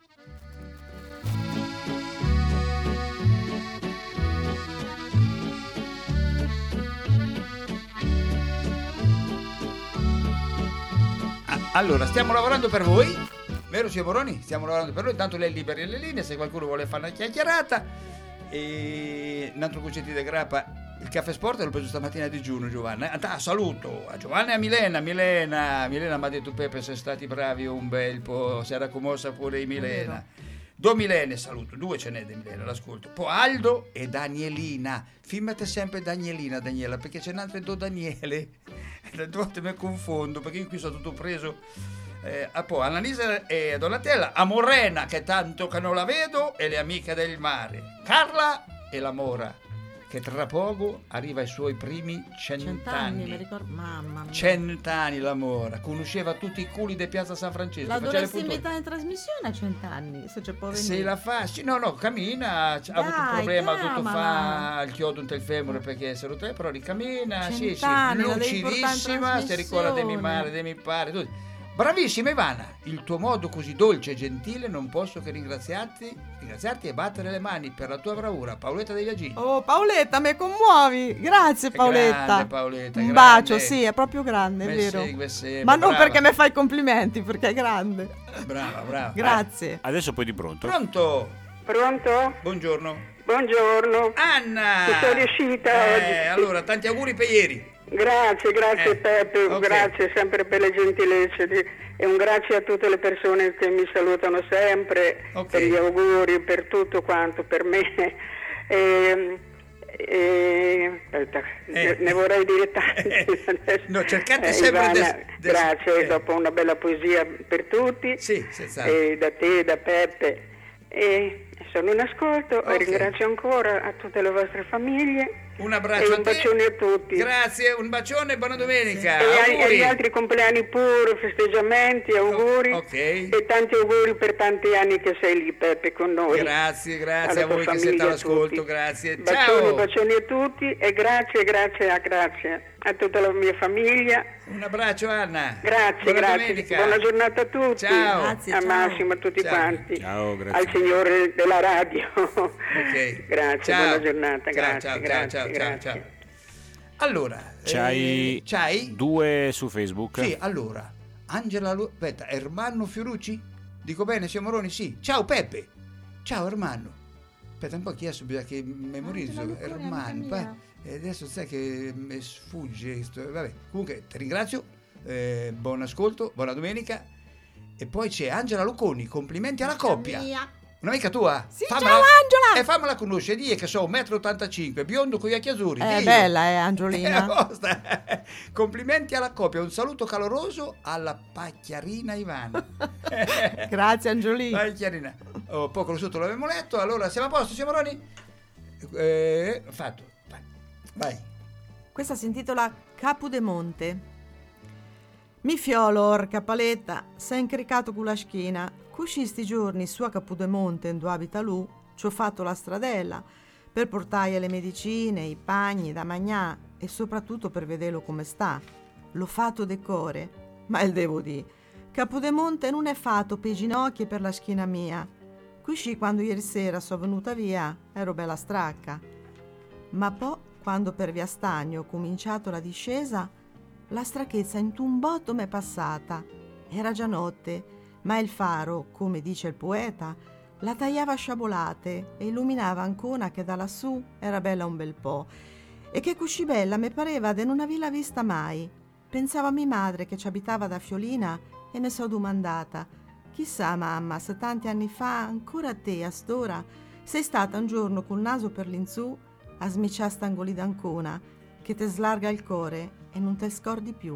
Allora, stiamo lavorando per voi, vero signor Boroni? Stiamo lavorando per voi, intanto lei liberi le linee se qualcuno vuole fare una chiacchierata. E un altro concetti di grappa, il caffè sport l'ho preso stamattina a digiuno, Giovanna. Saluto a Giovanna e a Milena. Milena mi ha detto Pepe, siete stati bravi un bel po', si era commossa pure Milena. Due Milene saluto, due ce n'è di Milena, l'ascolto. Poi Aldo e Danielina. Filmate sempre Daniela, perché ce n'è altre due Daniele. Le volte mi confondo, perché io qui sono tutto preso. Poi Annalisa e Donatella, a Morena, che tanto che non la vedo, e le amiche del mare. Carla e la Mora. che tra poco arriva ai suoi primi 100 anni. Mi ricordo, mamma mia. 100 anni l'amore, conosceva tutti i culi di Piazza San Francesco. La faceva le dovresti punture. invitare in trasmissione a 100 anni, se c'è può venire. Se la fa, sì, no, cammina, ha avuto un problema, ha dovuto fare il chiodo del femore perché si è rotto, però ricammina, sì, 100 anni, la devi lucidissima, portare in si ricorda di mia madre, di mio padre, tutto. Bravissima Ivana, il tuo modo così dolce e gentile non posso che ringraziarti e battere le mani per la tua bravura. Paoletta dei Viaggini. Oh Paoletta, mi commuovi, grazie Paoletta. Grande, Paoletta, un grande. bacio, sì, è proprio grande, è Me vero. segue sempre, Ma non brava. perché mi fai i complimenti, perché è grande. Brava. Grazie. Adesso poi di pronto. Pronto? Pronto? Buongiorno. Buongiorno. Anna! Ci sono riuscita oggi. Allora, tanti auguri per ieri. Grazie Peppe, ok. grazie sempre per le gentilezze e un grazie a tutte le persone che mi salutano sempre, Ok. per gli auguri, per tutto quanto, per me. Aspetta, ne vorrei dire tanti. No, cercate sempre Ivana, grazie, dopo una bella poesia per tutti, Sì, senz'altro. da te, da Peppe. E sono in ascolto Ok. e ringrazio ancora a tutte le vostre famiglie. Un abbraccio e un bacione a tutti. Grazie, un bacione e buona domenica. E Auguri. agli altri compleanni pure, festeggiamenti, auguri. Ok. E tanti auguri per tanti anni che sei lì, Peppe, con noi. Grazie Alla a tua voi che siete famiglia, a all'ascolto, tutti. grazie. Bacioni a tutti e grazie a tutta la mia famiglia. Un abbraccio Anna. Grazie, Buona grazie. domenica. Buona giornata a tutti. Ciao. Grazie, a ciao. Massimo, a tutti Ciao. quanti. Ciao, grazie. Al signore della radio. Ok. Grazie, Ciao. buona giornata. Ciao, Grazie, ciao. grazie. Allora, C'hai c'hai? 2 su Facebook? Sì, allora, aspetta, Ermanno Fiorucci? Dico bene, signor Moroni? Sì. Ciao Peppe. Ciao Ermanno. Aspetta un po', chi è bisogna che memorizzo? Angela Luconi, Ermanno. amica mia. E adesso sai che mi sfugge. Vabbè, comunque ti ringrazio. Buon ascolto, buona domenica. E poi c'è Angela Luconi, complimenti alla coppia. Mia. Un'amica tua? Sì, ciao Angela! E fammela conoscere, di che so, 1,85 m, biondo con gli occhi azzurri. È dillo. bella, Angiolina. Apposta. Complimenti alla coppia, un saluto caloroso alla Pacchiarina Ivana. Grazie Angiolina. Pacchiarina. Poco sotto l'avevamo letto, allora siamo a posto, siamo Moroni? Fatto. Vai. Questa si intitola Capudemonte. Mi fiolo, orca paletta, sei incaricato con la schina. Cusci sti giorni su a Capudemonte, in dove abita lui, ci ho fatto la stradella per portargli le medicine, i pagni da magnà e soprattutto per vederlo come sta. L'ho fatto decore, ma il devo dire, Capudemonte non è fatto per i ginocchi e per la schina mia. Cusci quando ieri sera sono venuta via ero bella stracca. Ma poi, quando per via Stagno ho cominciato la discesa, la strachezza in un botto m'è passata. Era già notte, ma il faro, come dice il poeta, la tagliava a sciabolate e illuminava ancora che da lassù era bella un bel po'. E che cusci bella mi pareva de non averla vista mai. Pensava a mia madre che ci abitava da Fiolina e mi so domandata: chissà mamma, se tanti anni fa, ancora a te, a st'ora, sei stata un giorno col naso per l'insù a smicciare st'angoli d'Ancona, che te slarga il cuore e non te scordi più.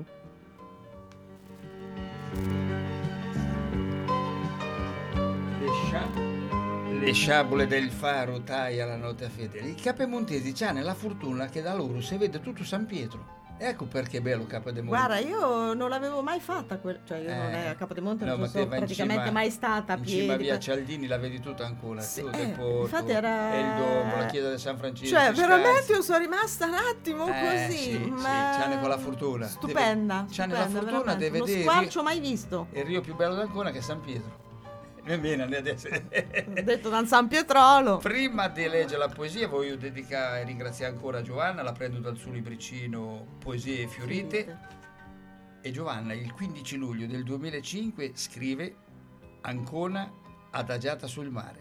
Le sciabole del faro taglia la notte a fedele. I capemontesi c'hanno la fortuna che da loro si vede tutto San Pietro. Ecco perché è bello Capodemonte. Guarda, io non l'avevo mai fatta, cioè io non è a Capodemonte, non ma sono te vai in praticamente cima- mai stata a in piedi. cima a via Cialdini la vedi tutta ancora. Sì, Tu del Porto, infatti era... e il Domo, la chiesa di San Francesco. Cioè, i veramente Scalzi. io sono rimasta un attimo così. Sì, ma... sì, c'hanno quella fortuna. Stupenda. C'hanno la stupenda, fortuna di veramente. Uno vedere squarcio mai visto. il rio più bello d'Ancona che è San Pietro. Bene, adesso. Ho detto da San Pietrolo. Prima di leggere la poesia voglio dedicare e ringraziare ancora Giovanna, la prendo dal suo libricino Poesie Fiorite. E Giovanna il 15 luglio del 2005 scrive Ancona adagiata sul mare.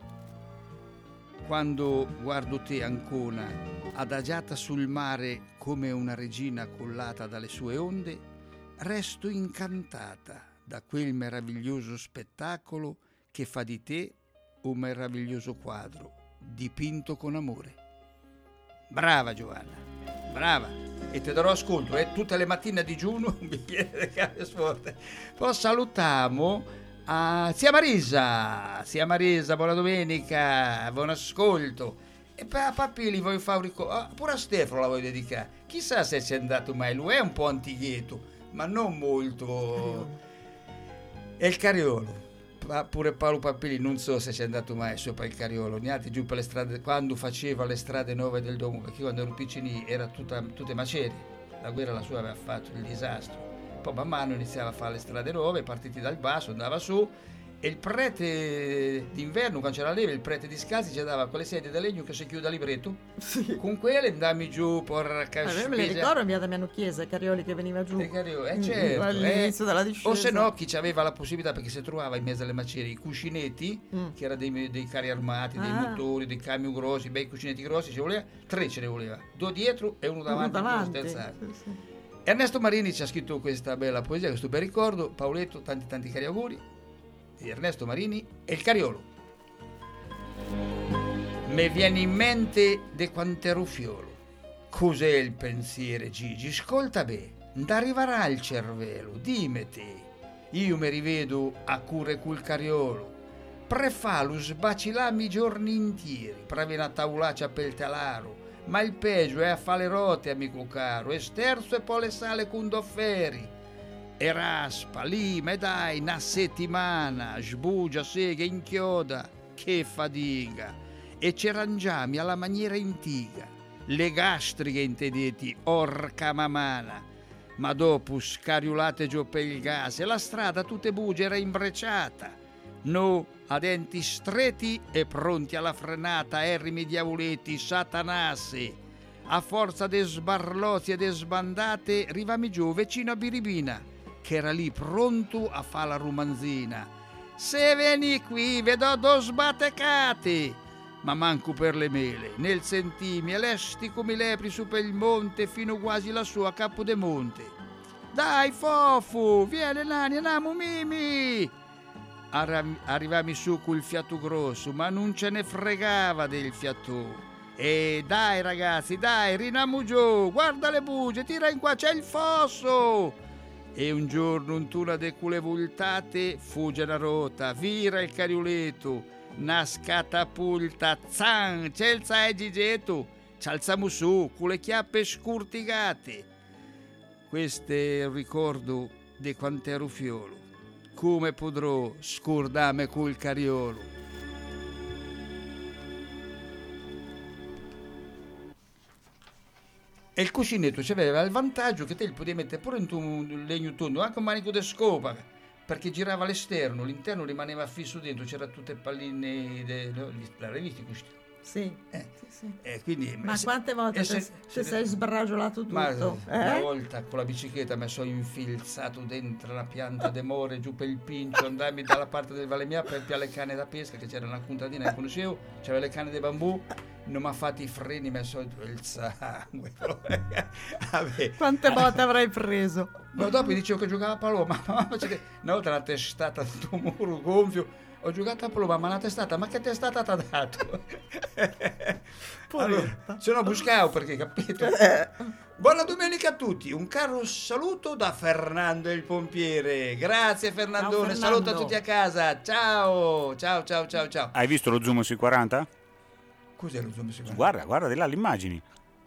Quando guardo te Ancona adagiata sul mare come una regina collata dalle sue onde, resto incantata da quel meraviglioso spettacolo che fa di te un meraviglioso quadro dipinto con amore. Brava Giovanna, brava! E ti darò ascolto, tutte le mattine a digiuno un bicchiere di caffè forte. Poi salutiamo a Zia Marisa, buona domenica, buon ascolto. E per Papili voglio fare un ricordo, pure a Stefano la voglio dedicare. Chissà se c'è andato mai, lui è un po' antighetto, ma non molto. E il Cariolo. Pure Paolo Papili non so se c'è andato mai sopra il Cariolo, neanche giù per le strade, quando faceva le strade nuove del Duomo, perché quando ero piccini era tutte macerie, la guerra la sua aveva fatto il disastro, poi man mano iniziava a fare le strade nuove, partiti dal basso, andava su, e il prete d'inverno, quando c'era la neve, il prete di Scalzi ci dava quelle sedie da legno che si chiude a libretto, con quelle andammi giù, porca me le ricordo in via Damiano Chiesa, Carioli che veniva giù certo, all'inizio della discesa. o se no chi aveva la possibilità, perché si trovava in mezzo alle macerie i cuscinetti, che erano dei carri armati, dei motori, dei camion grossi, bei cuscinetti grossi, ci voleva 3, ce ne voleva, 2 dietro e uno davanti. Sì. Ernesto Marini ci ha scritto questa bella poesia, questo bel ricordo. Paoletto, tanti cari auguri di Ernesto Marini e il Cariolo. Me viene in mente de quant'ero fiolo, cos'è il pensiero, Gigi, ascolta bene, d'arriverà il cervello, dimmi te, io mi rivedo a cure col Cariolo, prefalo sbacilami giorni intieri, previene a tavolaccia per il talaro, ma il peggio è a fare le rote, amico caro, e sterzo e poi le sale con dofferi. E raspa, lima e dai, una settimana, sbugia, sega, inchioda, che fatica. E ci rangiami alla maniera antica, le gastriche intedeti, orca mamana. Ma dopo scariulate giù per il gas e la strada tutte bugie era imbrecciata. No, a denti stretti e pronti alla frenata, errimi diavoletti, satanassi. A forza de sbarlozzi e de sbandate, rivami giù vicino a Biribina, che era lì pronto a fare la romanzina. Se veni qui, vedo 2 sbatecate, ma manco per le mele, nel sentimi, e lesti come lepri su per il monte, fino quasi lassù a Capo de Monte. Dai, Fofu, vieni nani, andiamo Mimi! Arrivami su col fiato grosso, ma non ce ne fregava del fiato. E dai ragazzi, dai, rinamu giù, guarda le bugie, tira in qua, c'è il fosso! E un giorno una de quelle voltate fugge una rota, vira il carioletto, una scatapulta, zan, celza e gigetto, ci alziamo su con le chiappe scurtigate. Questo è il ricordo di quant'ero fiolo, come potrò scordame col Cariolo. E il cuscinetto aveva il vantaggio che te li potevi mettere pure in un legno tondo, anche un manico di scopa, perché girava all'esterno, l'interno rimaneva fisso dentro, c'era tutte le palline, l'hai visto questi? Sì. Quindi, ma quante volte se sei sbragiolato tutto? Una volta con la bicicletta mi sono infilzato dentro la pianta de more, giù per il pincio, andammi dalla parte del Valle Mia per piare le canne da pesca, che c'era una contadina che conoscevo, c'aveva le canne di bambù, non mi ha fatto i freni, mi ha solito il sangue. Quante botte avrai preso? Ma dopo dicevo che giocava a pallone, ma una volta una testata su un muro gonfio, ho giocato a pallone, ma una testata, ma che testata ti ha dato? Allora, se no buscavo, perché, capito? Buona domenica a tutti, un caro saluto da Fernando il pompiere. Grazie Fernandone, saluto a tutti a casa, ciao. Hai visto lo zoom sui 40? Cos'è lo zoom sui 40? Guarda di là le immagini.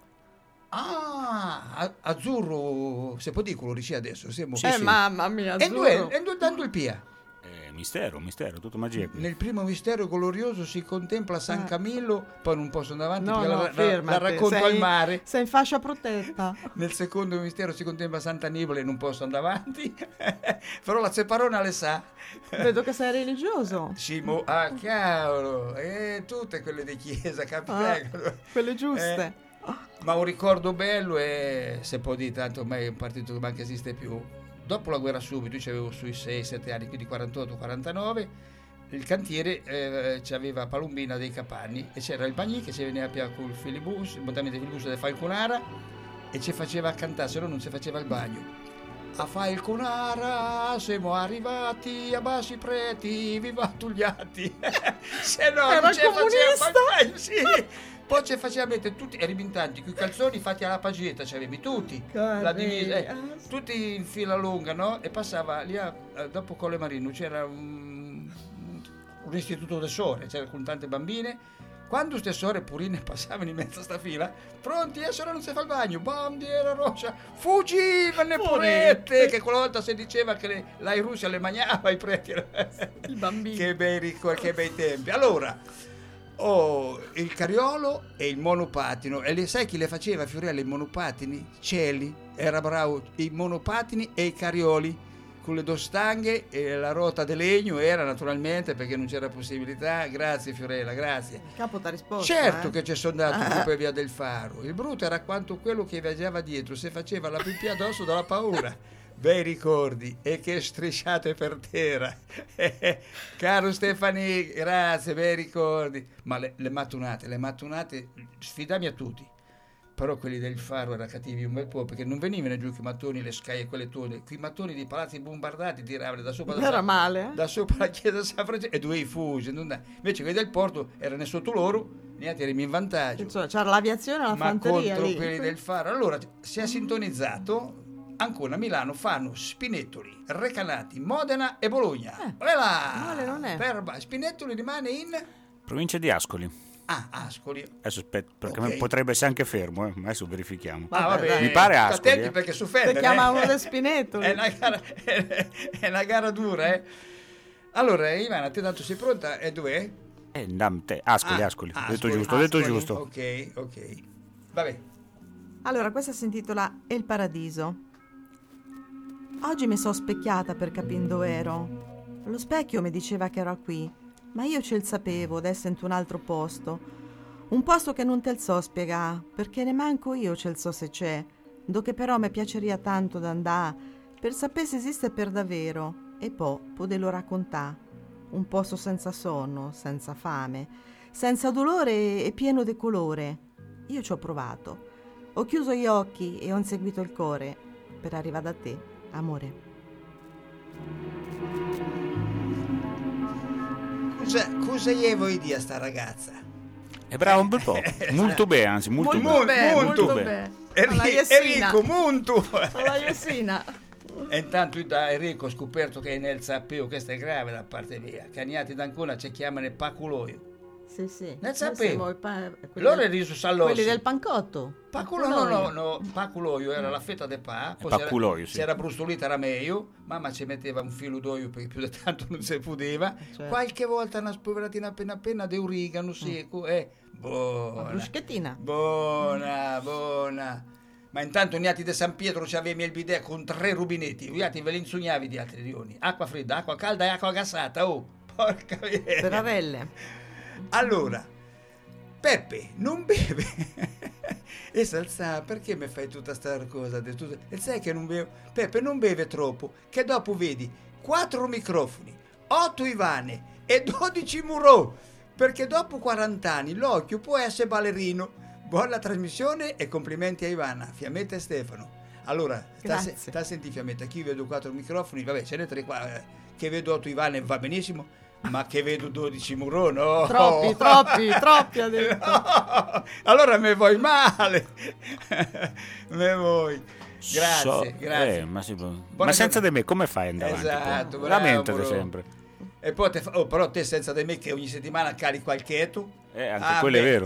Azzurro, se può dirlo dici adesso. Sì. Mamma mia, azzurro. E dando il pia. Mistero, tutto magia qui. Nel primo mistero glorioso si contempla San Camillo, poi non posso andare avanti perché la racconto al mare. Sei in fascia protetta. Nel secondo mistero si contempla Sant'Annibale, non posso andare avanti. Però la Ceparona le sa. Vedo che sei religioso. Sì, cavolo, tutte quelle di chiesa, capito? Quelle giuste. Ma un ricordo bello se può dire, tanto ormai è un partito che manca esiste più. Dopo la guerra subito, io avevo sui 6-7 anni, quindi 48-49, il cantiere aveva a Palombina dei capanni e c'era il Bagni che ci veniva a piare col filibus, il filibus di Falconara, e ci faceva cantare, se no non si faceva il bagno. A Falconara siamo arrivati, a Bassi Preti, viva Tugliati. Se no era non ci faceva sì. Poi ci faceva mettere tutti, eri in tanti, con i calzoni fatti alla pagetta, ci avevi tutti, la divisa, tutti in fila lunga, no? E passava lì, dopo Colle Marino, c'era un istituto del sole, c'era con tante bambine, Quando ste sorelle purine passavano in mezzo a sta fila, pronti, se non si fa il bagno, bandiera rossa, fuggivano purette, che quella volta si diceva che la Russia le mangiava i preti. Il bambino. Che bei ricordi, che bei tempi. Allora, il cariolo e il monopatino. E sai chi le faceva, Fiorella, i monopatini? Celi, era bravo, i monopatini e i carioli. Con le due stanghe e la rota di legno era naturalmente, perché non c'era possibilità. Grazie Fiorella, grazie. Il capo t'ha risposto. Certo che ci sono andato per via del Faro. Il brutto era quanto quello che viaggiava dietro se faceva la pipì addosso dalla paura. Bei ricordi, e che strisciate per terra. Caro Stefani, grazie, bei ricordi. Ma le mattonate sfidami a tutti. Però quelli del Faro erano cattivi un bel po', perché non venivano giù i mattoni, le scaie, quelle tone, quei mattoni di palazzi bombardati tiravano da sopra, era male, da sopra la chiesa San Francesco, e dovevi fuggire. Invece quelli del porto erano sotto loro, niente, eri in vantaggio. Insomma, c'era l'aviazione e la ma fanteria contro lì. Quelli del Faro. Allora si è sintonizzato. Ancora a Milano fanno Spinettoli, Recanati, Modena e Bologna. Male non è. Spinettoli rimane in Provincia di Ascoli. Ascoli. Adesso aspetta, perché Ok. potrebbe essere anche fermo, adesso verifichiamo. Vabbè, Mi pare Ascoli. attenti perché su Fender, Perché chiamavano le Spinettoli. è una gara dura, eh. Allora, Ivana, te tanto sei pronta? E dov'è? Ascoli. Ho detto giusto. Ok. Vabbè. Allora, questa si intitola El Paradiso. Oggi mi sono specchiata per capire dove ero. Lo specchio mi diceva che ero qui, ma io ce il sapevo d'essere in un altro posto. Un posto che non te il so spiegare, perché ne manco io ce il so se c'è, do che però mi piaceria tanto d'andà per sapere se esiste per davvero, e poi poterlo raccontare. Un posto senza sonno, senza fame, senza dolore e pieno di colore. Io ci ho provato. Ho chiuso gli occhi e ho inseguito il cuore per arrivare da te, amore. Cosa gli vuoi dire a sta ragazza? È bravo un bel po'. Molto bene, anzi, molto bene. Molto bene. Enrico, Muntu. La Iesina. E intanto da Enrico ho scoperto che nel sapeo, questo è grave da parte mia, Cagnati d'Ancona ci chiamano paculoio. Sì. Nel sapevo. Quelli Loro è riso sallossi. quelli del pancotto. No, paculoio era la fetta del pa. Poi paculoio, sì. si era brustolita, era meglio. Mamma ci metteva un filo d'olio perché più di tanto non si poteva. Certo. Qualche volta una spolveratina appena di origano secco. Buona. Una bruschettina. Buona. Ma intanto Niati de San Pietro c'avevi il bidet con 3 rubinetti. Niati ve li insugnavi di altri rioni. Acqua fredda, acqua calda e acqua gassata. Oh, porca miseria. Peravelle. Allora, Peppe non beve. E Salsa, perché mi fai tutta sta cosa? E sai che non bevo? Peppe non beve troppo, che dopo vedi 4 microfoni, 8 Ivane e 12 Murò. Perché dopo 40 anni l'occhio può essere ballerino. Buona trasmissione e complimenti a Ivana, Fiammetta e Stefano. Allora, sta senti Fiammetta, chi vedo 4 microfoni, vabbè, ce ne 3 qua, che vedo 8 Ivane va benissimo, ma che vedo 12 Murò, no? Troppi ha detto. No. Allora me vuoi male. Me vuoi. Grazie. Ma senza di me come fai ad andare Esatto, avanti? bravo, Lamentate bro. sempre. E poi però te senza di me che ogni settimana carico qualcheto. Anche quello è vero.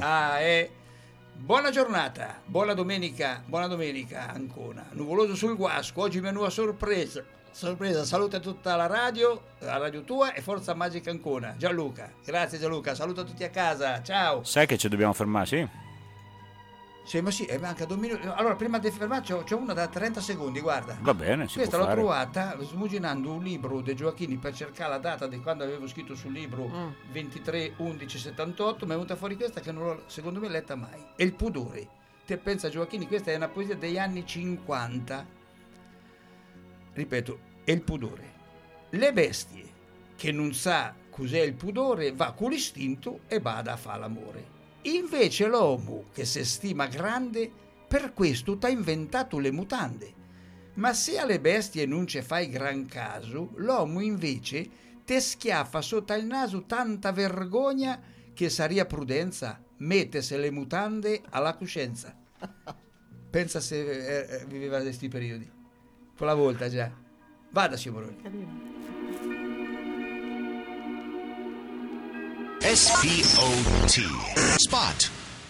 Buona giornata, buona domenica Ancona. Nuvoloso sul Guasco, oggi menù a sorpresa, saluta tutta la radio tua e Forza Magica Ancona. Gianluca, grazie Gianluca, saluta tutti a casa, ciao. Sai che ci dobbiamo fermare, sì? Sì, ma sì, manca 2 minuti. Allora, prima di fermarci, c'ho una da 30 secondi, guarda. Va bene, si Questa può l'ho fare. trovata smuginando un libro di Gioacchini per cercare la data di quando avevo scritto sul libro 23/11/78. Mi è venuta fuori questa che non l'ho, secondo me, letta mai. E il pudore. Te pensa Gioacchini, questa è una poesia degli anni 50. Ripeto, e il pudore. Le bestie che non sa cos'è il pudore va con l'istinto e bada a fa l'amore. Invece l'uomo che si stima grande per questo t'ha inventato le mutande. Ma se alle bestie non ci fai gran caso, l'uomo invece te schiaffa sotto il naso tanta vergogna che saria prudenza mettese le mutande alla coscienza. Pensa se viveva in questi periodi. Quella volta già. Vada, Simone. SPOT. Spot.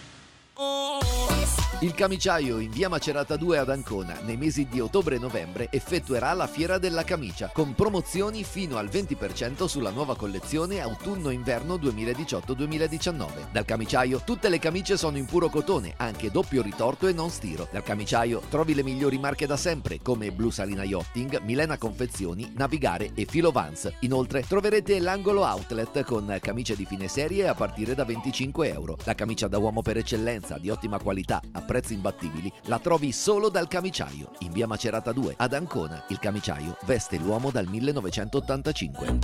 Il Camiciaio in via Macerata 2 ad Ancona nei mesi di ottobre e novembre effettuerà la Fiera della Camicia con promozioni fino al 20% sulla nuova collezione autunno-inverno 2018-2019. Dal Camiciaio tutte le camicie sono in puro cotone, anche doppio ritorto e non stiro. Dal Camiciaio trovi le migliori marche da sempre come Blu Salina Yachting, Milena Confezioni, Navigare e Filo Vans. Inoltre troverete l'angolo outlet con camicie di fine serie a partire da €25. La camicia da uomo per eccellenza di ottima qualità a prezzi imbattibili la trovi solo dal Camiciaio in via Macerata 2 ad Ancona. Il Camiciaio veste l'uomo dal 1985.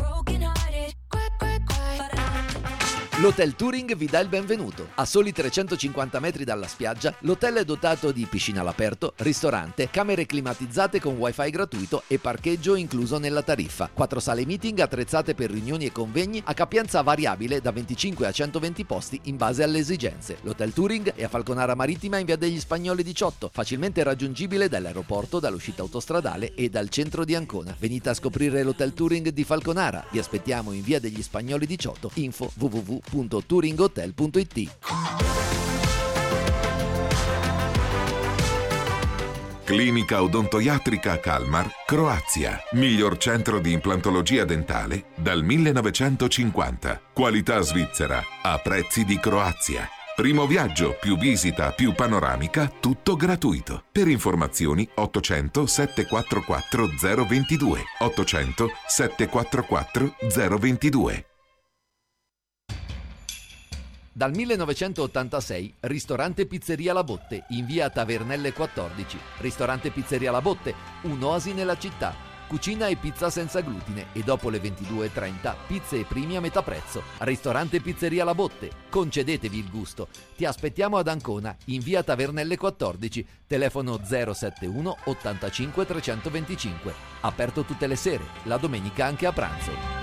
L'Hotel Touring vi dà il benvenuto. A soli 350 metri dalla spiaggia, l'hotel è dotato di piscina all'aperto, ristorante, camere climatizzate con wifi gratuito e parcheggio incluso nella tariffa. 4 sale meeting attrezzate per riunioni e convegni a capienza variabile da 25 a 120 posti in base alle esigenze. L'Hotel Touring è a Falconara Marittima in via degli Spagnoli 18, facilmente raggiungibile dall'aeroporto, dall'uscita autostradale e dal centro di Ancona. Venite a scoprire l'Hotel Touring di Falconara. Vi aspettiamo in via degli Spagnoli 18. Info www.touringhotel.it. Clinica Odontoiatrica Kalmar, Croazia. Miglior centro di implantologia dentale dal 1950. Qualità svizzera a prezzi di Croazia. Primo viaggio, più visita, più panoramica, tutto gratuito. Per informazioni 800 744 022. 800 744 022. Dal 1986, ristorante Pizzeria La Botte, in via Tavernelle 14. Ristorante Pizzeria La Botte, un'oasi nella città. Cucina e pizza senza glutine e dopo le 22:30 pizze e primi a metà prezzo. Ristorante Pizzeria La Botte, concedetevi il gusto. Ti aspettiamo ad Ancona, in via Tavernelle 14, telefono 071 85 325. Aperto tutte le sere, la domenica anche a pranzo.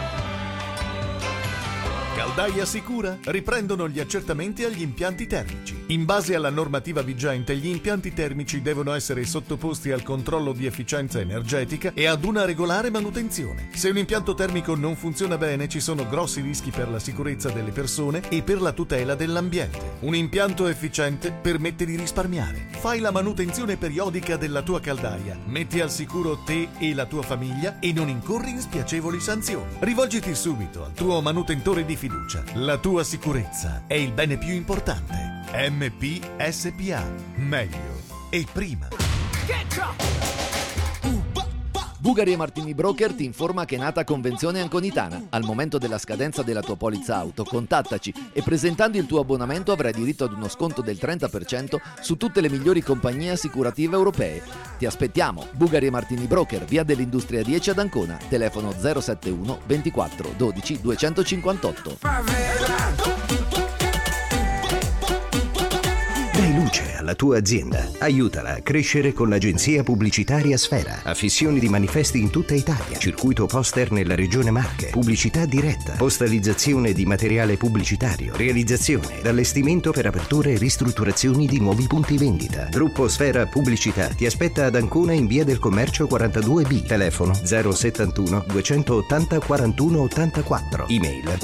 Caldaia Sicura riprendono gli accertamenti agli impianti termici. In base alla normativa vigente, gli impianti termici devono essere sottoposti al controllo di efficienza energetica e ad una regolare manutenzione. Se un impianto termico non funziona bene, ci sono grossi rischi per la sicurezza delle persone e per la tutela dell'ambiente. Un impianto efficiente permette di risparmiare. Fai la manutenzione periodica della tua caldaia, metti al sicuro te e la tua famiglia e non incorri in spiacevoli sanzioni. Rivolgiti subito al tuo manutentore di fiducia. La tua sicurezza è il bene più importante. MP SPA. Meglio e prima. Bugari e Martini Broker ti informa che è nata Convenzione Anconitana. Al momento della scadenza della tua polizza auto, contattaci e presentando il tuo abbonamento avrai diritto ad uno sconto del 30% su tutte le migliori compagnie assicurative europee. Ti aspettiamo. Bugari e Martini Broker, via dell'Industria 10 ad Ancona, telefono 071 24 12 258. Dai luce alla tua azienda. Aiutala a crescere con l'agenzia pubblicitaria Sfera. Affissioni di manifesti in tutta Italia. Circuito poster nella regione Marche. Pubblicità diretta. Postalizzazione di materiale pubblicitario. Realizzazione ed allestimento per aperture e ristrutturazioni di nuovi punti vendita. Gruppo Sfera Pubblicità ti aspetta ad Ancona in via del Commercio 42B. Telefono 071 280 41 84. Email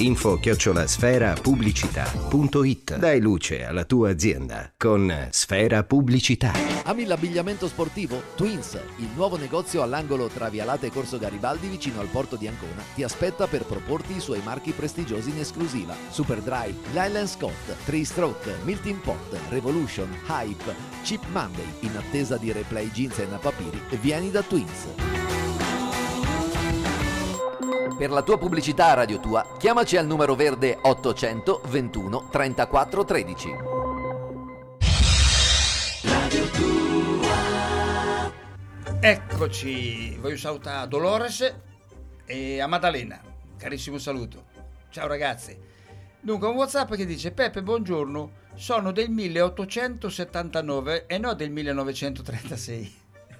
info@sferapubblicità.it. Dai luce alla tua azienda con Sfera Pubblicità. Ami l'abbigliamento sportivo? Twins, il nuovo negozio all'angolo tra Vialata e Corso Garibaldi vicino al porto di Ancona, ti aspetta per proporti i suoi marchi prestigiosi in esclusiva. Superdry, Lyland Scott, 3-Stroke, Milton Pot, Revolution, Hype, Cheap Monday. In attesa di replay jeans e napapiri, vieni da Twins. Per la tua pubblicità a Radio Tua, chiamaci al numero verde 800 21 34 13. Eccoci, voglio salutare a Dolores e a Maddalena, carissimo saluto. Ciao ragazzi. Dunque un WhatsApp che dice: Peppe, buongiorno, sono del 1879 e no del 1936.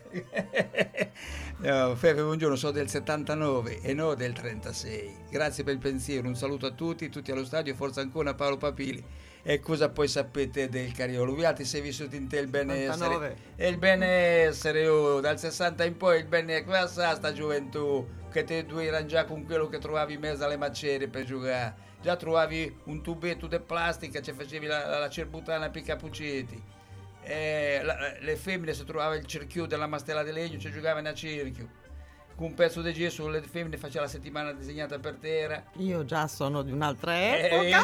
No, Peppe, buongiorno, sono del 79 e no del 36. Grazie per il pensiero, un saluto a tutti allo stadio, forza ancora Paolo Papili. E cosa poi sapete del Cariolo? Voi altri sei vissuti in te il benessere e il benessere dal 60 in poi, il bene questa sta gioventù che te dovevi arrangiare con quello che trovavi in mezzo alle macerie per giocare. Già trovavi un tubetto di plastica, ci facevi la cerbutana per i cappuccetti. Le femmine si trovava il cerchio della mastella di legno, ci giocavano a cerchio. Con un pezzo di gesso le femmine faceva la settimana disegnata per terra. Io già sono di un'altra epoca.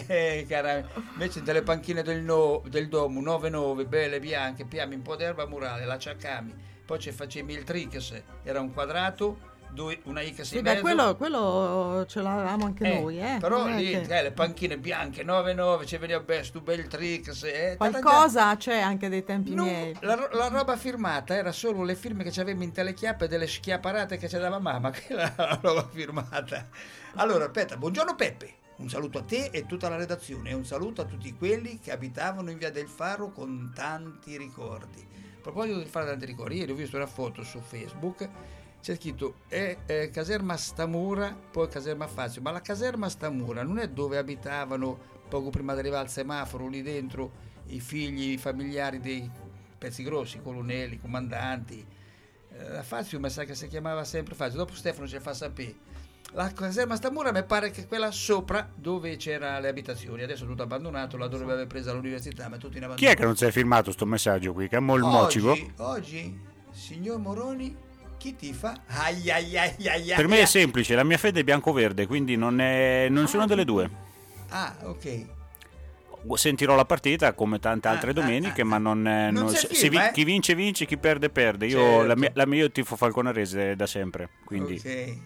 Invece delle panchine del domo 9-9, belle bianche, piami un po' d'erba murale, la ciaccami, poi ci facevi il tricks, era un quadrato, una X in mezzo. Quello ce l'avevamo anche noi, però lì le panchine bianche 9-9, ci veniva stu bel tricks. Qualcosa c'è anche dei tempi miei. La roba firmata era solo le firme che avevamo in telechiappe delle schiaparate che ci dava mamma, quella era la roba firmata. Allora, aspetta, buongiorno Peppe, un saluto a te e tutta la redazione e un saluto a tutti quelli che abitavano in via del Faro con tanti ricordi. A proposito di fare tanti ricordi, ieri ho visto una foto su Facebook, c'è scritto caserma Stamura, poi caserma Fazio, ma la caserma Stamura non è dove abitavano poco prima di arrivare al semaforo lì dentro i figli, i familiari dei pezzi grossi, colonnelli, comandanti. La Fazio mi sa che si chiamava sempre Fazio, dopo Stefano ce fa sapere. La caserma Stamura mi pare che quella sopra dove c'era le abitazioni, adesso è tutto abbandonato, là dove aveva preso l'università, ma tutto in abbandono. Chi è che non si è firmato sto messaggio qui? Che è il mocico? Oggi, signor Moroni, chi tifa? Per me è semplice, la mia fede è bianco-verde, quindi non sono delle due. Ah, ok. Sentirò la partita come tante altre domeniche, ma chi vince vince, chi perde perde. Io certo. io tifo falconarese da sempre, quindi. Ok.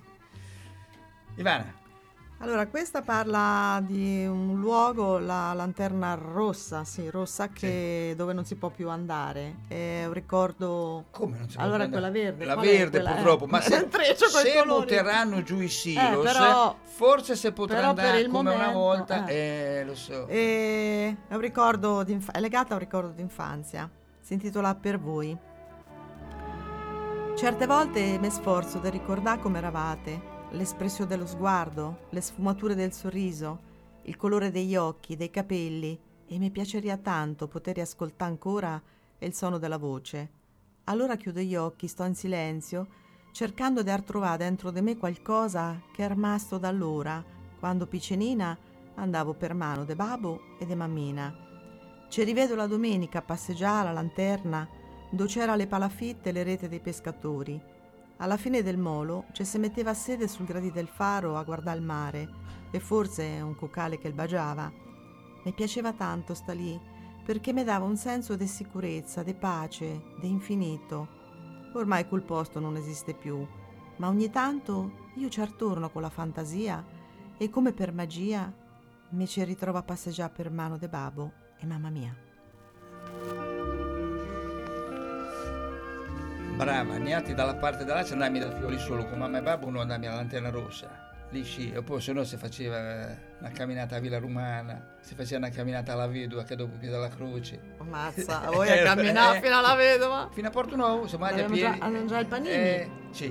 Ivana. Allora, questa parla di un luogo, la Lanterna Rossa, dove non si può più andare. È un ricordo. Come non si può allora, più quella verde. La verde, purtroppo. Ma se butteranno giù i silos, forse se potrà andare come una volta. Lo so. È un ricordo è legata a un ricordo d'infanzia. Si intitola Per voi. Certe volte mi sforzo di ricordare come eravate. L'espressione dello sguardo, le sfumature del sorriso, il colore degli occhi, dei capelli, e mi piaceria tanto poter ascoltare ancora il suono della voce. Allora chiudo gli occhi, sto in silenzio, cercando di trovare dentro di me qualcosa che è rimasto da allora, quando piccenina andavo per mano de babbo e de mammina. Ci rivedo la domenica a passeggiare alla lanterna, dove c'era le palafitte e le rete dei pescatori. Alla fine del molo ci si metteva a sede sul gradì del faro a guardare il mare e forse un cuccale che il baciava. Mi piaceva tanto sta lì perché mi dava un senso di sicurezza, di pace, di infinito. Ormai quel posto non esiste più, ma ogni tanto io ci ritorno con la fantasia e come per magia mi ci ritrovo a passeggiare per mano de babbo e mamma mia. Brava, neanche dalla parte da là ci andammi da Fioli solo con mamma e babbo, non andammi alla Lanterna Rossa. Lì sì, e poi se no si faceva una camminata a Villa Romana, si faceva una camminata alla Vedova che dopo più dalla Croce. Ammazza, voi a camminare fino alla Vedova? Fino a Porto Nuovo, insomma, a piedi. Hanno già il panini? Sì.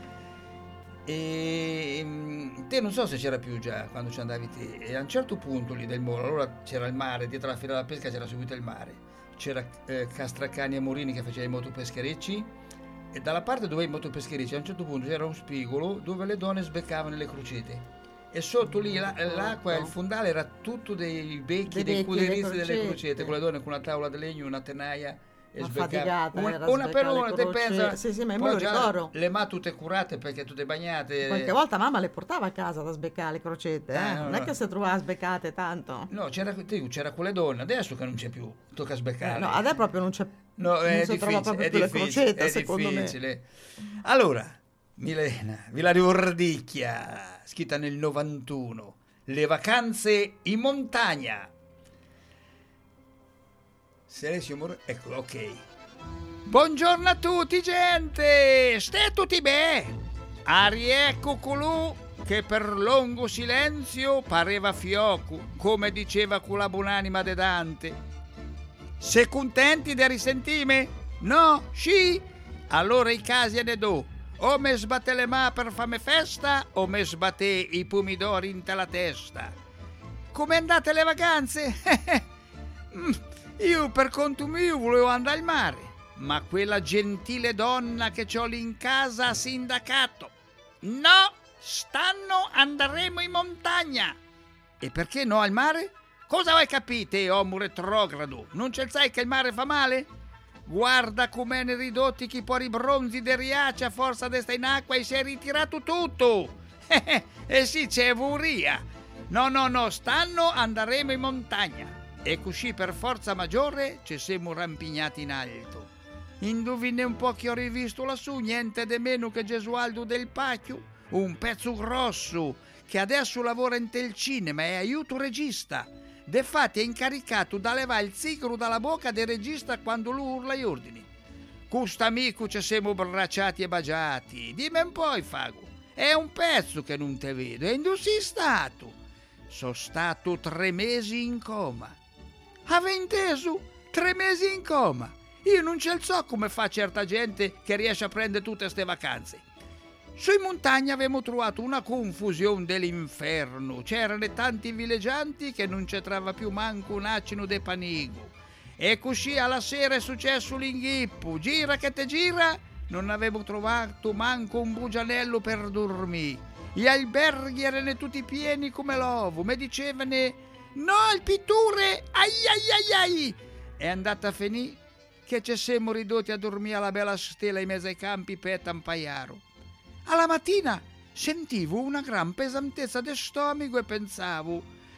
E te non so se c'era più già quando ci andavi te, e a un certo punto lì del molo, allora c'era il mare, dietro la fila della pesca c'era subito il mare, c'era Castracani e Morini che faceva i motopescherecci, e dalla parte dove i motopescherecci a un certo punto c'era un spigolo dove le donne sbeccavano le crocete, e sotto lì l'acqua, il fondale era tutto dei becchi, dei cuderizi delle crocete, con le donne con una tavola di legno, una tenaia e sbeccavano una per una, te pensa. Sì, ma me lo ricordo. Le mani tutte curate perché tutte bagnate. Qualche volta mamma le portava a casa da sbeccare le crocette, non è che si trovava sbeccate tanto. No, c'era con le donne, adesso che non c'è più, tocca sbeccare. No, adesso proprio non c'è. No, non si trova proprio più le crocette, secondo me. Allora, Milena, Villa Ordicchia, scritta nel 91, le vacanze in montagna. Ecco, ok. Buongiorno a tutti, gente! State tutti bene? Ariecco colù che per lungo silenzio pareva fioco, come diceva quella buonanima de Dante. Se contenti di risentime? No? Sì? Allora i casi ne do. O me sbatte le mani per farmi festa, o me sbatte i pomidori in la testa. Come andate le vacanze? Io per conto mio volevo andare al mare, ma quella gentile donna che c'ho lì in casa ha sindacato No, stanno andremo in montagna. E perché no al mare? Cosa vuoi capite, uomo retrogrado? Non ce sai che il mare fa male? Guarda com'è ne ridotti chi può ribronzi de riace a forza de sta in acqua e si è ritirato tutto. E sì, c'è vuria. No, stanno andremo in montagna. E così per forza maggiore ci siamo rampignati in alto. Indovine un po' chi ho rivisto lassù, niente di meno che Gesualdo del Pacchio, un pezzo grosso che adesso lavora in tel cinema e aiuto regista. Defatti è incaricato da levare il sigaro dalla bocca del regista quando lui urla gli ordini. Cust'amico ci siamo abbracciati e baciati. Dimmi un po', Fago, è un pezzo che non te vedo, e dove sei stato? Sono stato 3 mesi in coma. Avevi inteso? 3 mesi in coma? Io non ce lo so come fa certa gente che riesce a prendere tutte ste vacanze. Su in montagna abbiamo trovato una confusione dell'inferno. C'erano tanti villeggianti che non c'entrava più manco un acino de panigo. E così alla sera è successo l'inghippo. Gira che te gira, non avevo trovato manco un bugianello per dormire. Gli alberghi erano tutti pieni come l'ovo. Mi dicevano, no al pitture, ai. È andata a finire che ci siamo ridotti a dormire alla bella stella in mezzo ai campi per Tampaiaro. Alla mattina sentivo una gran pesantezza di stomaco e pensavo,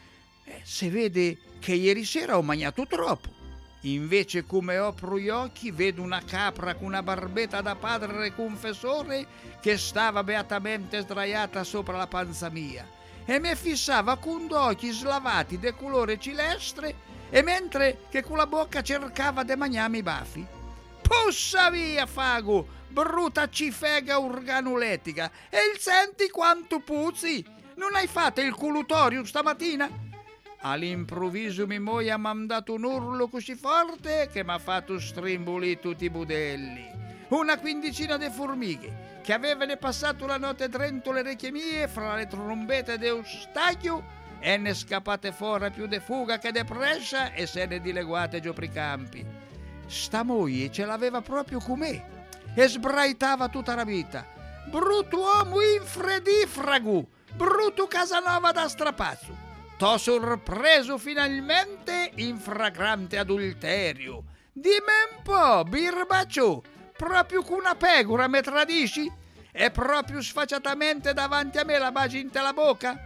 se vede che ieri sera ho mangiato troppo. Invece come apro gli occhi vedo una capra con una barbetta da padre confessore che stava beatamente sdraiata sopra la panza mia e mi fissava con due occhi slavati di colore cilestre e mentre che con la bocca cercava di mangiarmi i baffi. Pussa via, Fago, brutta cifega organolettica, e il senti quanto puzzi? Non hai fatto il culutorio stamattina? All'improvviso mia moglie ha mandato un urlo così forte che mi ha fatto strimbolire tutti i budelli. Una quindicina di formiche che avevano passato la notte dentro le orecchie mie fra le trombette de Eustachio e ne scappate fuori più de fuga che de prescia e se ne dileguate giù per i campi. Sta moglie ce l'aveva proprio con me e sbraitava tutta la vita. Brutto uomo infredifragu, brutto Casanova da strapazzo. T'ho sorpreso finalmente in fragrante adulterio. Dimmi un po', birbaccio, proprio con una pecora mi tradisci? E proprio sfacciatamente davanti a me la baci in te la bocca?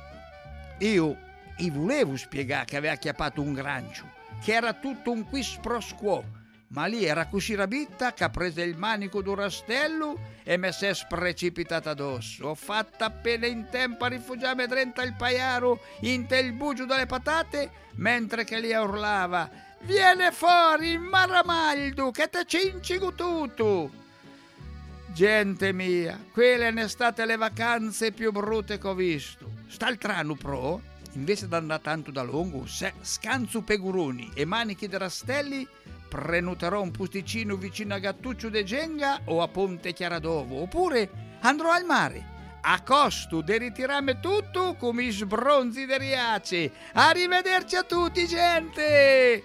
Io volevo spiegare che aveva acchiappato un grancio, che era tutto un quis pro quo, ma lì era così rabitta che ha preso il manico d'un rastello e mi si è precipitata addosso. Ho fatto appena in tempo a rifugiarmi dentro il paiaro in tel bugio dalle patate, mentre che lì urlava: viene fuori, Maramaldo, che te cincigo tutto! Gente mia, quelle ne state le vacanze più brutte che ho visto. St'altr'anno pro, invece di andare tanto da lungo, se scanzo peguroni e manichi di rastelli, prenoterò un posticino vicino a Gattuccio de Genga o a Ponte Chiaradovo, oppure andrò al mare, a costo di ritirarmi tutto come i sbronzi di Riace. Arrivederci a tutti, gente!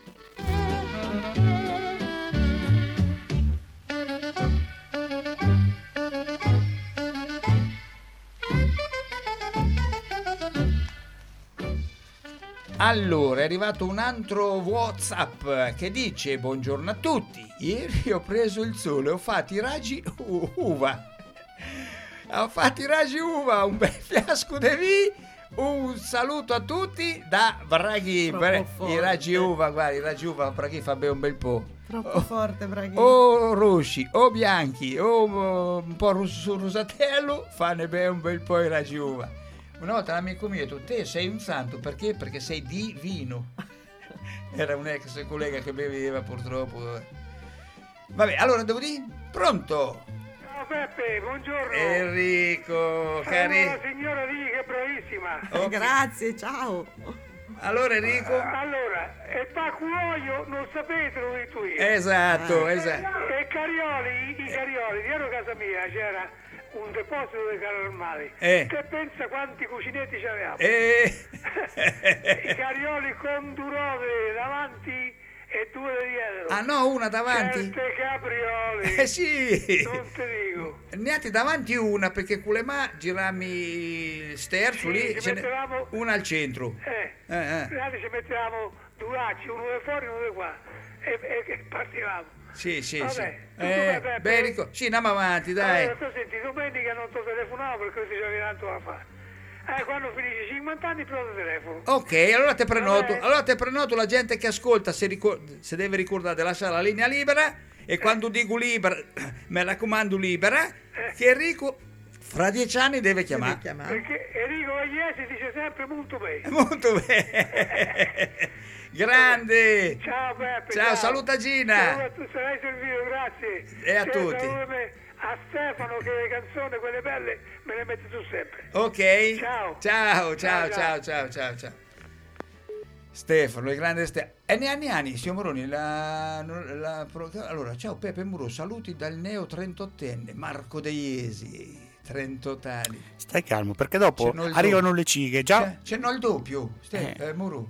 Allora, è arrivato un altro WhatsApp che dice: buongiorno a tutti, ieri ho preso il sole, ho fatto i raggi uva. Ho fatto i raggi uva, un bel fiasco di vino. Un saluto a tutti da Braghi. I raggi uva, guarda, i raggi uva Braghi fa bene un bel po'. Troppo forte, Braghi. O rossi, o bianchi, o un po' rosatello, fanno bene un bel po' i raggi uva. Una volta l'amico mio ha detto: te sei un santo, perché? Perché sei divino. Era un ex collega che beveva, purtroppo. Vabbè, allora devo dire, pronto? Ciao Peppe, buongiorno. Enrico, cari. La signora lì che è bravissima. Okay. Grazie, ciao. Allora Enrico? Allora, il paccuoio non sapete dove tu io. Esatto. E i carioli, dietro casa mia c'era un deposito di carri armati. Te pensa quanti cucinetti c'avevamo? I carioli con durove davanti e 2 da dietro. Ah no, una davanti? Certe caprioli. Sì. Non ti dico. Neanche davanti una, perché con le mani girammi sterzo lì, una al centro. Noi ci mettevamo 2 acci, uno da fuori e uno da qua. E partivamo. Sì. Vabbè, sì, andiamo avanti, dai. Allora, senti, domenica non ti telefonavo perché ti c'avevi tanto da fare. Quando finisci 50 anni prendo il telefono. Ok, allora te prenoto la gente che ascolta, se deve ricordare di lasciare la linea libera, e quando dico libera, mi raccomando libera, che Enrico fra 10 anni deve chiamare. Perché Enrico Vagliesi dice sempre molto bene. Molto bene. Grande. Ciao Peppe. Ciao, saluta Gina. Saluta, tu sarai servito, grazie. E a tutti. A Stefano, che le canzoni, quelle belle, me le metti tu sempre. Ok. Ciao. Ciao. Stefano, il grande Stefano. E ne anni, signor Moroni, allora, ciao Peppe Muro, saluti dal neo 38enne, Marco De Iesi, 38 anni. Stai calmo, perché dopo arrivano le cighe, già. Ce n'ho il doppio, Muro.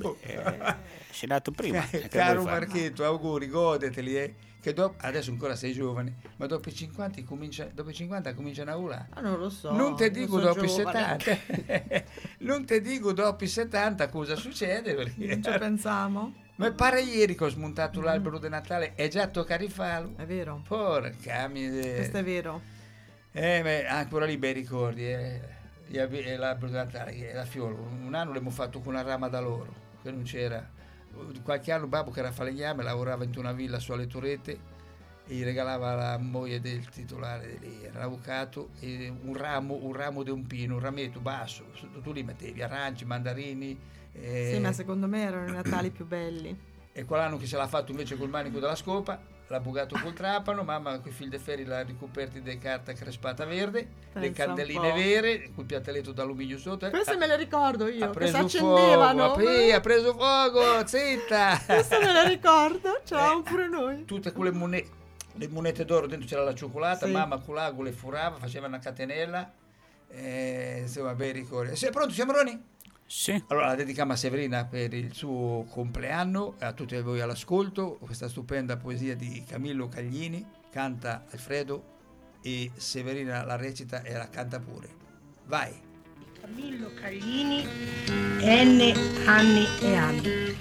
Sei nato prima. Caro Marchetto, auguri, godeteli, che adesso ancora sei giovane, ma dopo i 50 cominciano a urlare. Non lo so. Non ti dico dopo i 70. Non ti dico dopo i 70 cosa succede, perché non ci pensiamo. Ma pare ieri che ho smontato l'albero di Natale, è già tocca rifarlo. È vero. Porca miseria. Questo è vero. Ancora lì bei ricordi, l'albero di Natale, la Fiolo. Un anno l'abbiamo fatto con una rama da loro, che non c'era. Qualche anno babbo, che era falegname, lavorava in una villa su alle Torrette e gli regalava la moglie del titolare lì, era avvocato, e un ramo di un pino, un rametto basso, tu li mettevi aranci, mandarini. Sì, ma secondo me erano i Natali più belli. E quell'anno che se l'ha fatto invece col manico della scopa, l'ha bucato col trapano, mamma con i fil de ferri l'ha ricoperti di carta crespata verde, le candeline vere, col piattelletto d'alluminio sotto. Queste me le ricordo io, che si accendevano. Ha preso fuoco, zitta! Questo me le ricordo, ciao pure noi. Tutte quelle monete d'oro, dentro c'era la cioccolata, sì. Mamma con l'ago le furava, faceva una catenella, insomma bei ricordi. Sei pronto, siamo Roni? Sì. Allora la dedichiamo a Severina per il suo compleanno, a tutti voi all'ascolto, questa stupenda poesia di Camillo Caglini, canta Alfredo e Severina la recita e la canta pure. Vai. Camillo Caglini, N anni e anni.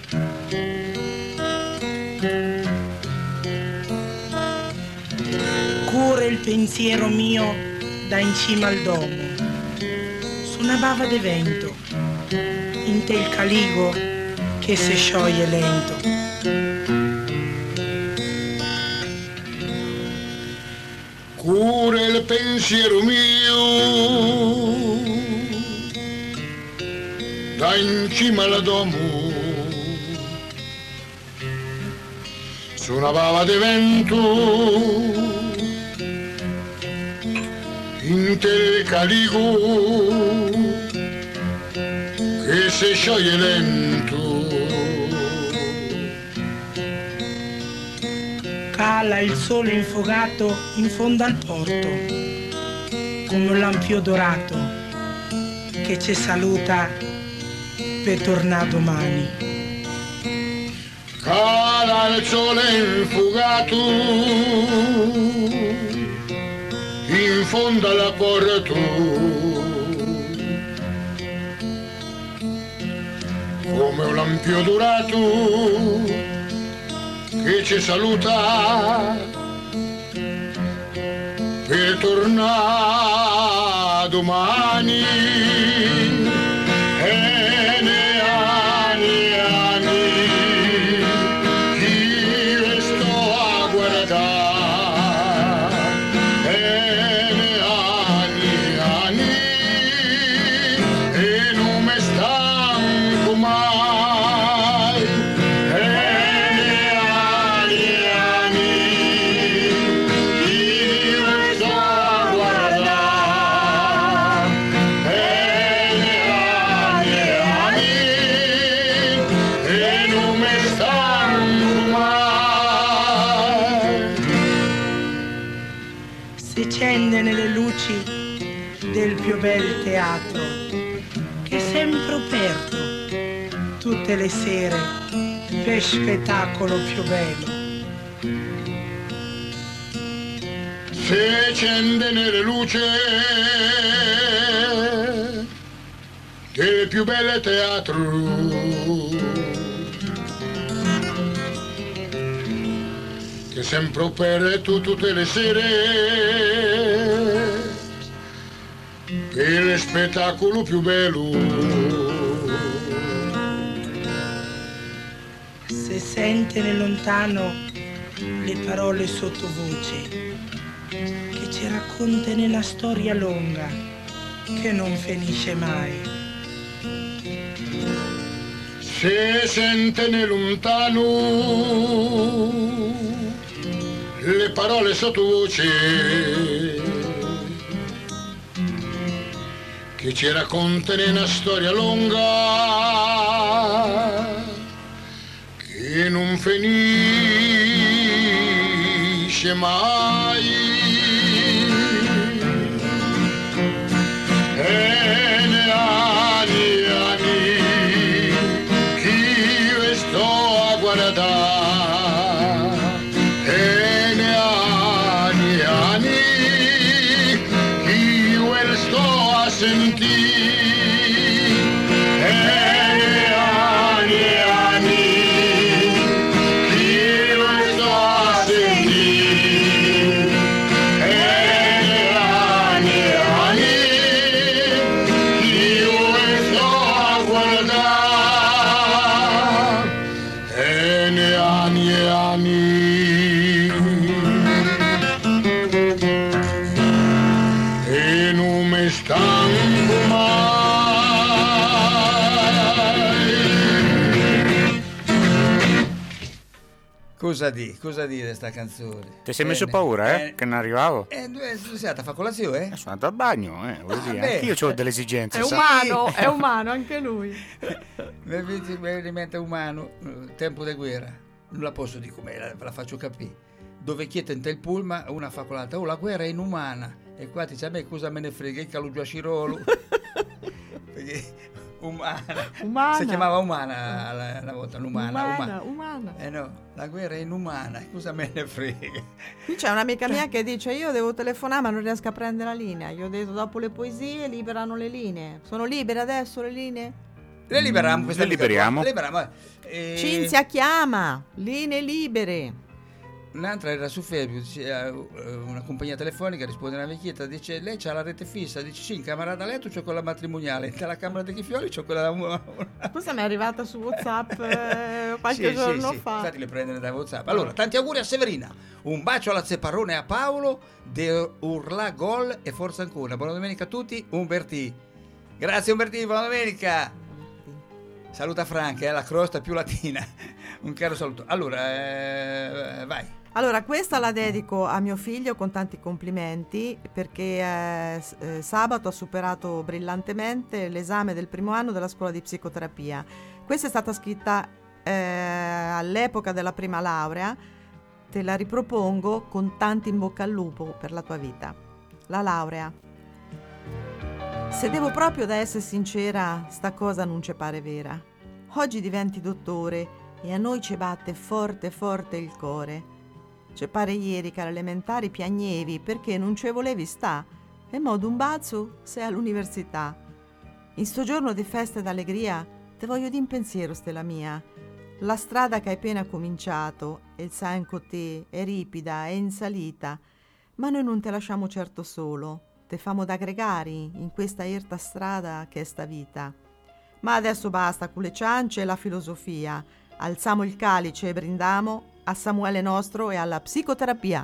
Corre il pensiero mio da in cima al domo, su una bava de vento, in te il caligo che si scioglie lento. Cura il pensiero mio da in cima al domo, su una bava di vento, in te il caligo che si scioglie lento. Cala il sole infogato in fondo al porto, come un lampio dorato che ci saluta per tornare domani. Cala il sole infugato in fondo al porto, come un lampio dorato che ci saluta per tornare domani. E ne anni io sto a guardare, e ne anni e non mi stanco mai. Nelle luci del più bel teatro che è sempre aperto tutte le sere che spettacolo più bello. Se accende nelle luci del più belle teatro, che sempre opera tutte le sere, il spettacolo più bello. Se sente nel lontano le parole sottovoce che ci raccontano una storia lunga che non finisce mai. Se sente nel lontano le parole sottovoce che ci raccontano una storia lunga che non finisce mai. E ne anni e anni che io sto a guardare, e ne anni e anni che io sto a sentire. Cosa dire sta canzone? Ti sei messo paura, che non arrivavo? Dove sei andata a fare colazione? Sono andato al bagno, voglio dire, anch'io ho delle esigenze. È umano anche lui. Mi rimette umano, tempo di guerra. Non la posso dire com'è, la faccio capire. Dove chiedete il pullman, una fa con l'altra, la guerra è inumana. E qua ti dice, a me cosa me ne frega, il caluggio a Scirolo. Perché umana. Si chiamava umana una volta, umana. No, la guerra è inumana, cosa me ne frega. Qui c'è un'amica mia che dice, io devo telefonare ma non riesco a prendere la linea. Io ho detto, dopo le poesie liberano le linee. Sono libere adesso le linee? Le liberiamo, le liberiamo. Cinzia chiama, linee libere. Un'altra era su Facebook, una compagnia telefonica, risponde a una vecchietta, dice, lei c'ha la rete fissa? Dice, sì, in camera da letto c'ho quella matrimoniale, nella camera dei figlioli c'ho quella da... Questa mi è arrivata su WhatsApp qualche giorno fa. Infatti le prendere da WhatsApp. Allora, tanti auguri a Severina, un bacio alla Zeparrone e a Paolo, de urla gol e forza ancora. Buona domenica a tutti, Umbertì. Grazie Umbertì, buona domenica. Saluta Franca, la crosta più latina. Un caro saluto. Allora, vai. Allora, questa la dedico a mio figlio con tanti complimenti perché sabato ha superato brillantemente l'esame del primo anno della scuola di psicoterapia. Questa è stata scritta all'epoca della prima laurea. Te la ripropongo con tanti in bocca al lupo per la tua vita. La laurea. Se devo proprio da essere sincera, sta cosa non ci pare vera. Oggi diventi dottore e a noi ci batte forte forte il cuore. Ci pare ieri che alle elementari piagnevi perché non ci volevi sta e mo d'un bazzo sei all'università. In sto giorno di festa ed allegria te voglio din pensiero stella mia. La strada che hai appena cominciato e il san con te è ripida e in salita, ma noi non te lasciamo certo solo, te famo da gregari in questa irta strada che è sta vita. Ma adesso basta con le ciance e la filosofia, alziamo il calice e brindamo a Samuele nostro e alla psicoterapia.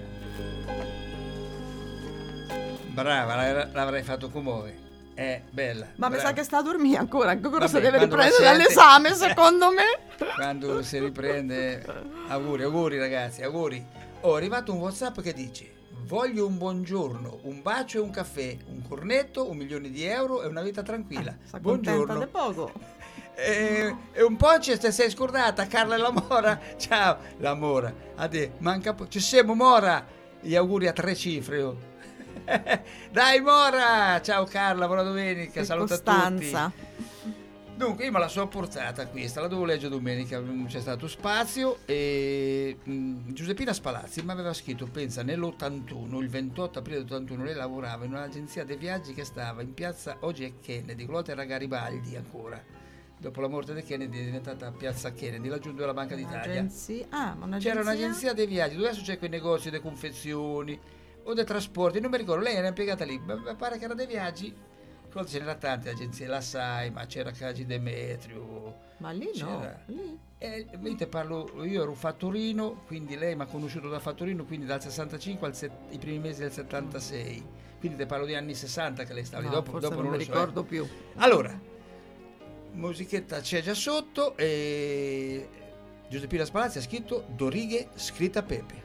Brava, l'avrei fatto commuovere. È bella. Ma mi sa che sta a dormire ancora Vabbè, si deve riprendere dall'esame, secondo me. Quando si riprende, auguri ragazzi, auguri. È arrivato un WhatsApp che dice: voglio un buongiorno, un bacio e un caffè, un cornetto, 1 milione di euro e una vita tranquilla. Buongiorno. Di poco. E un po' ci sei scordata, Carla e la Mora. Ciao, la Mora. Manca ci siamo, Mora. Gli auguri a 3 cifre. Oh. Dai Mora. Ciao Carla, buona domenica. Saluta a tutti. Dunque io me la sono portata questa, la devo leggere domenica, non c'è stato spazio, e Giuseppina Spalazzi mi aveva scritto, pensa, nell'81, il 28 aprile dell'81, lei lavorava in un'agenzia dei viaggi che stava in piazza oggi è Kennedy, quella era Garibaldi ancora, dopo la morte di Kennedy è diventata piazza Kennedy, laggiù dove la Banca d'Italia. C'era un'agenzia dei viaggi, dove adesso c'è quei negozi di confezioni o dei trasporti, non mi ricordo, lei era impiegata lì, mi pare che era dei viaggi. Ce n'era tante agenzie, la SAI, ma c'era Cagi Demetrio. Ma lì c'era. No, lì. Parlo, io ero un fattorino, quindi lei mi ha conosciuto da fattorino, quindi dal 65 ai primi mesi del 76. Quindi te parlo di anni 60 che lei stava lì, dopo non mi ricordo più. Allora, musichetta c'è già sotto, e Giuseppina Spalazzi ha scritto Dorighe scritta Pepe.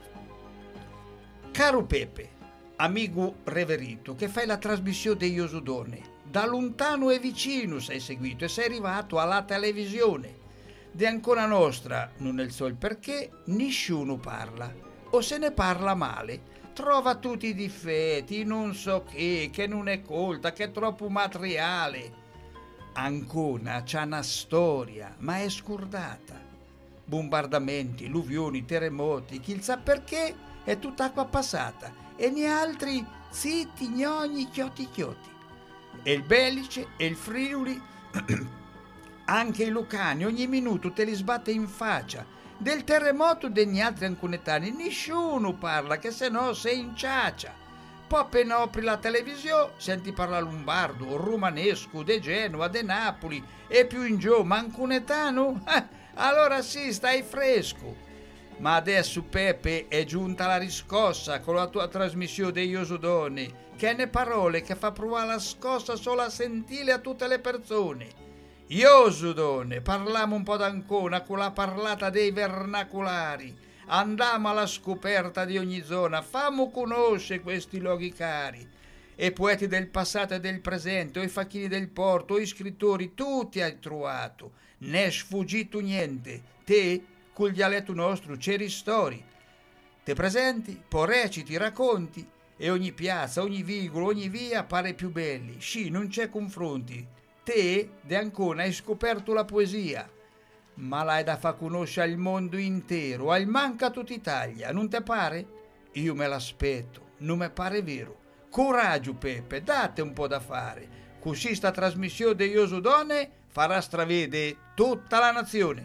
Caro Pepe, amico reverito, che fai la trasmissione degli Osudone, da lontano e vicino sei seguito e sei arrivato alla televisione. De ancora nostra, non ne so il perché, nessuno parla, o se ne parla male, trova tutti i difetti, non so che non è colta, che è troppo materiale. Ancona c'ha una storia, ma è scordata. Bombardamenti, alluvioni, terremoti, chi sa perché, è tutta acqua passata. E ne altri zitti, gnogni, chioti. E il Belice e il Friuli, anche i Lucani, ogni minuto te li sbatte in faccia. Del terremoto degli altri anconetani nessuno parla, che se no sei in ciaccia. Poi appena apri la televisione senti parlare lombardo, romanesco, de Genova, de Napoli e più in giù, ma anconetano? Allora sì, stai fresco. Ma adesso, Pepe, è giunta la riscossa con la tua trasmissione degli Osudoni, che è ne parole che fa provare la scossa solo a sentire a tutte le persone. Io, Osudone, parliamo un po' d'Ancona con la parlata dei vernacolari, andiamo alla scoperta di ogni zona, famo conoscere questi luoghi cari. E poeti del passato e del presente, o i facchini del porto, o i scrittori, tutti hai trovato, ne è sfuggito niente. Te, col dialetto nostro c'eri stori, te presenti, poi reciti, racconti, e ogni piazza, ogni vicolo, ogni via pare più belli, sci, non c'è confronti. Te, de Ancona, hai scoperto la poesia, ma l'hai da far conoscere al mondo intero, al manca tutta Italia, non te pare? Io me l'aspetto, non mi pare vero. Coraggio, Pepe, date un po' da fare, così sta trasmissione degli Osudone farà stravede tutta la nazione.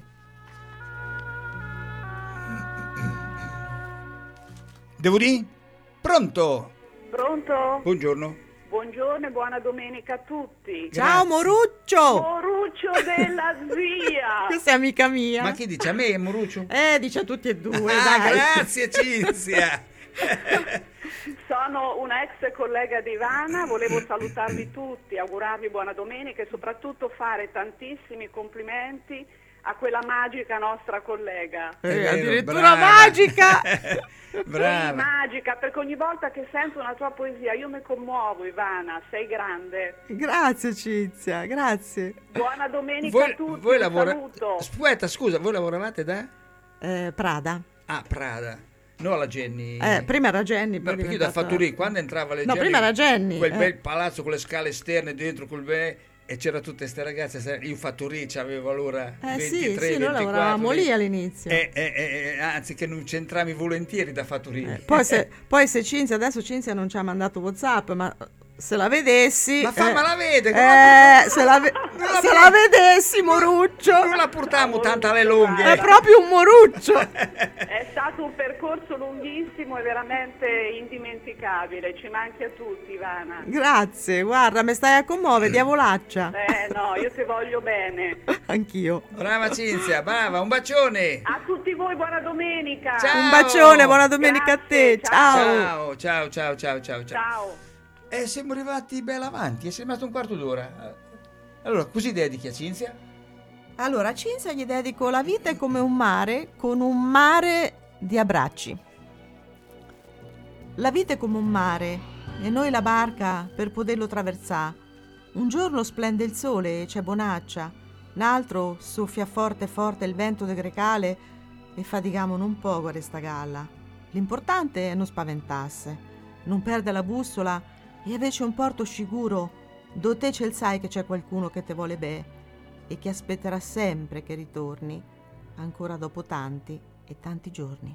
Devo dire? Pronto? Pronto? Buongiorno. Buongiorno e buona domenica a tutti. Ciao Moruccio! Moruccio della zia! Questa è amica mia. Ma chi dice? A me è Moruccio? Dice a tutti e due, dai. Grazie Cinzia! Sono una ex collega di Ivana, volevo salutarvi tutti, augurarvi buona domenica e soprattutto fare tantissimi complimenti a quella magica nostra collega. Addirittura brava. Magica! Brava. Sì, magica, perché ogni volta che sento una tua poesia io mi commuovo, Ivana, sei grande. Grazie Cinzia, grazie. Buona domenica a tutti, voi saluto. Aspetta, scusa, voi lavoravate da? Prada. Ah, Prada. No, la Jenny. Prima era Jenny. No, perché io da fattoria, quando entrava le No, Jenny, prima era Jenny. Quel bel palazzo con le scale esterne dentro, e c'era tutte queste ragazze, io fattoria c'avevo allora 23, sì, noi lavoravamo lì all'inizio. Anzi che non c'entravi volentieri da fattoria. Poi se Cinzia, adesso Cinzia non ci ha mandato WhatsApp, ma se la vedessi... Ma fammela vedere! Se la vedessi, Moruccio! Non la portiamo tanto alle lunghe! È proprio un Moruccio! È stato un percorso lunghissimo e veramente indimenticabile, ci manchi a tutti, Ivana. Grazie, guarda, mi stai a commuovere, diavolaccia. No, io ti voglio bene. Anch'io. Brava Cinzia, brava, un bacione! A tutti voi, buona domenica! Ciao. Un bacione, buona domenica. Grazie, a te, ciao! Ciao! Ciao! Siamo arrivati bella avanti, è sembrato un quarto d'ora. Allora, così dedichi a Cinzia? Allora, a Cinzia gli dedico: la vita è come un mare con un mare di abbracci. La vita è come un mare e noi la barca per poterlo attraversare. Un giorno splende il sole e c'è bonaccia, l'altro soffia forte forte il vento de grecale e faticamo un poco a resta galla. L'importante è non spaventasse, non perde la bussola e invece un porto sicuro, dove te ce sai che c'è qualcuno che te vuole bene. e che aspetterà sempre che ritorni, ancora dopo tanti e tanti giorni.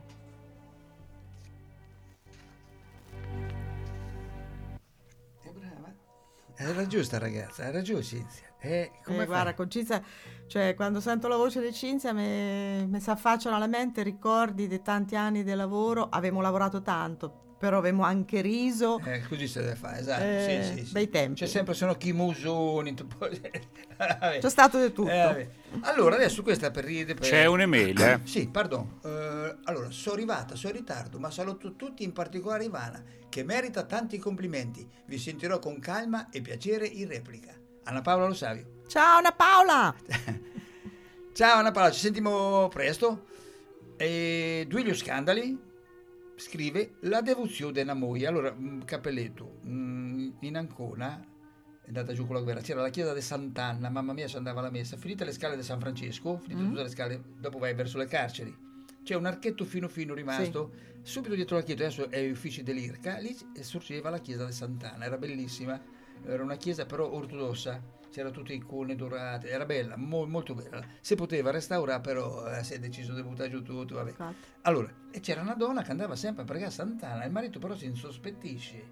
Era giusta ragazza, era giusta Cinzia. Guarda, con Cinzia, cioè quando sento la voce di Cinzia mi si affacciano alla mente ricordi di tanti anni di lavoro. Avevamo lavorato tanto, però avevamo anche riso. Così si deve fare, esatto. Sì. Bei tempi. C'è sempre sono chi musoni. C'è stato di tutto. Allora adesso questa per ridere. C'è un'email, Sì, pardon. Allora, sono arrivata, sono in ritardo, ma saluto tutti, in particolare Ivana, che merita tanti complimenti. Vi sentirò con calma e piacere in replica. Anna Paola Lo Savio. Ciao Anna Paola. Ciao Anna Paola, ci sentiamo presto. Duilio Scandali scrive la devozione della moglie. Allora, Cappelletto, in Ancona è andata giù con la guerra, c'era la chiesa di Sant'Anna, mamma mia, si andava alla messa, finite le scale di San Francesco, finite tutte le scale, dopo vai verso le carceri, c'è un archetto fino rimasto, subito dietro l'archetto, adesso è uffici dell'Irca, lì sorgeva la chiesa di Sant'Anna, era bellissima, era una chiesa però ortodossa, c'era tutte icone dorate, era bella, molto bella, si poteva restaurare, però si è deciso di buttare giù tutto, vabbè. Allora, e c'era una donna che andava sempre a pregare a Sant'Anna, il marito però si insospettisce.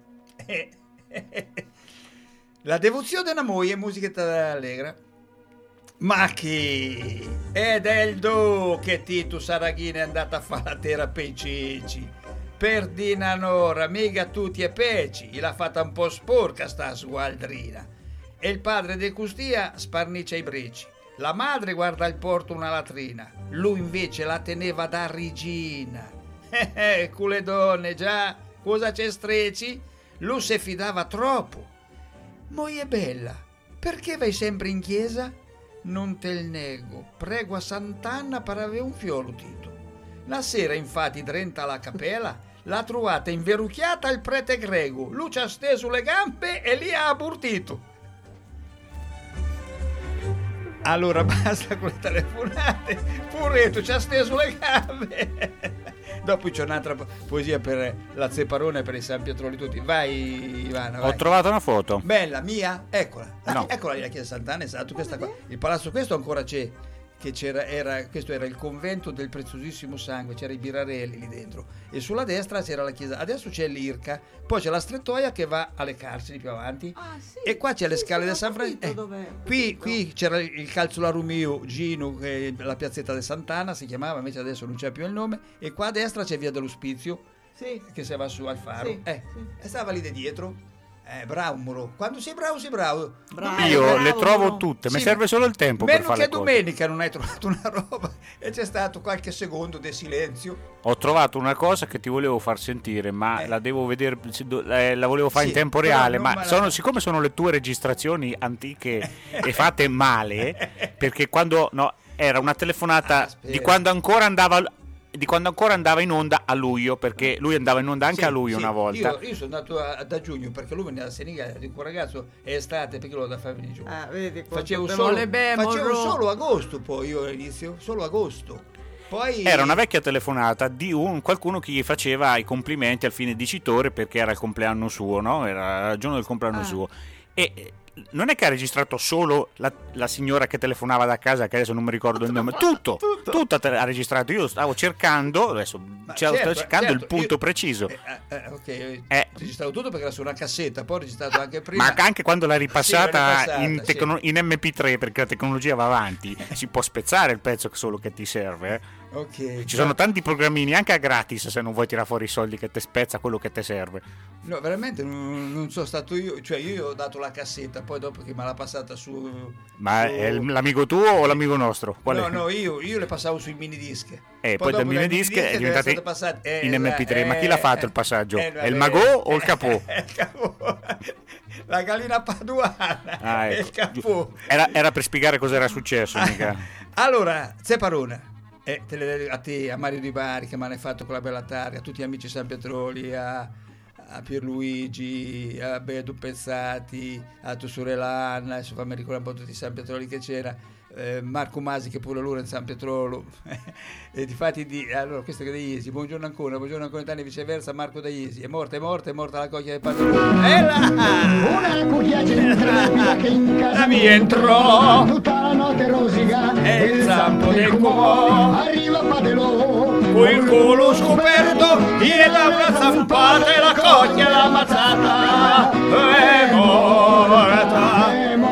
La devozione della moglie, musichetta allegra. Ma chi? Ed è il do che Tito Saraghini è andata a fare la terapia ai ceci. Per Dinanora, mica tutti e peci, l'ha fatta un po' sporca sta sgualdrina. E il padre de Custia sparnicia i breci. La madre guarda il porto una latrina, lui invece la teneva da regina. Quelle donne, già, cosa c'è streci? Lui si fidava troppo. Moglie bella, perché vai sempre in chiesa? Non te il nego, prego a Sant'Anna per avere un fiolo Tito. La sera infatti drenta alla cappella, l'ha trovata inverucchiata il prete grego, lui ci ha steso le gambe e lì ha abortito. Allora basta con le telefonate, Puretto ci ha steso le gambe. Dopo c'è un'altra poesia per la Zeparone e per i San Pietroli tutti. Vai Ivana, vai. Ho trovato una foto. Bella, mia? Eccola. No. Eccola lì la chiesa Sant'Anna, esatto, questa qua. Il palazzo questo ancora c'è, che questo era il convento del preziosissimo sangue, c'era i birarelli lì dentro. E sulla destra c'era la chiesa. Adesso c'è l'Irca, poi c'è la strettoia che va alle carceri più avanti. E qua c'è le scale del San Francesco. Qui c'era il Calzolaro mio, Gino, la piazzetta di Sant'Anna si chiamava, invece adesso non c'è più il nome. E qua a destra c'è via dell'Ospizio, che si va su al faro. E stava lì di dietro. Bravo Muro, quando sei bravo sei bravo. Io le trovo tutte, mi serve solo il tempo per fare le cose. Meno che domenica non hai trovato una roba e c'è stato qualche secondo di silenzio. Ho trovato una cosa che ti volevo far sentire, ma la devo vedere, la volevo fare in tempo reale, siccome sono le tue registrazioni antiche e fatte male, perché era una telefonata di quando ancora andava in onda a luglio, perché lui andava in onda anche a luglio una volta. Io sono andato da giugno perché lui veniva da Senigallia di un ragazzo, è estate perché l'ho da fare venire giù. Facevo solo agosto, poi io all'inizio solo agosto. Poi era una vecchia telefonata di qualcuno che gli faceva i complimenti al fine dicitore perché era il compleanno suo, no? Era il giorno del compleanno suo. E non è che ha registrato solo la signora che telefonava da casa, che adesso non mi ricordo il nome, tutto ha registrato. Io stavo cercando il punto preciso. Ho registrato tutto perché era su una cassetta, poi ho registrato anche prima. Ma anche quando l'ha ripassata in MP3, perché la tecnologia va avanti, si può spezzare il pezzo solo che ti serve. Ci sono tanti programmini anche a gratis, se non vuoi tirare fuori i soldi, che ti spezza quello che ti serve. No, veramente non sono stato io, cioè io ho dato la cassetta, poi dopo che me l'ha passata Ma è l'amico tuo o l'amico nostro? No, io le passavo sui mini disc. Poi dal mini disc è diventato in MP3. Ma chi l'ha fatto il passaggio? È il Magò o il Capò? La gallina paduana. Ecco. Il Capò. Era per spiegare cosa era successo, mica. Allora, Zeparone. A te, a Mario Di Bari che mi hanno fatto con la bella targa, a tutti gli amici San Pietroli, a Pierluigi, a Bedu Pezzati, a tua sorella Anna, adesso fammi ricordare un po' tutti i San Pietroli che c'era, Marco Masi che pure lui in San Pietrolo e difatti allora questo che da Iesi, buongiorno ancora e viceversa. Marco da Iesi è morta la cocchia del padrone, una cucchia centrale che in casa mia entrò tutta la notte rosica e il zampo del cuore arriva Padelo col culo scoperto gli dà una zampata e la cocchia l'ha ammazzata, è morta.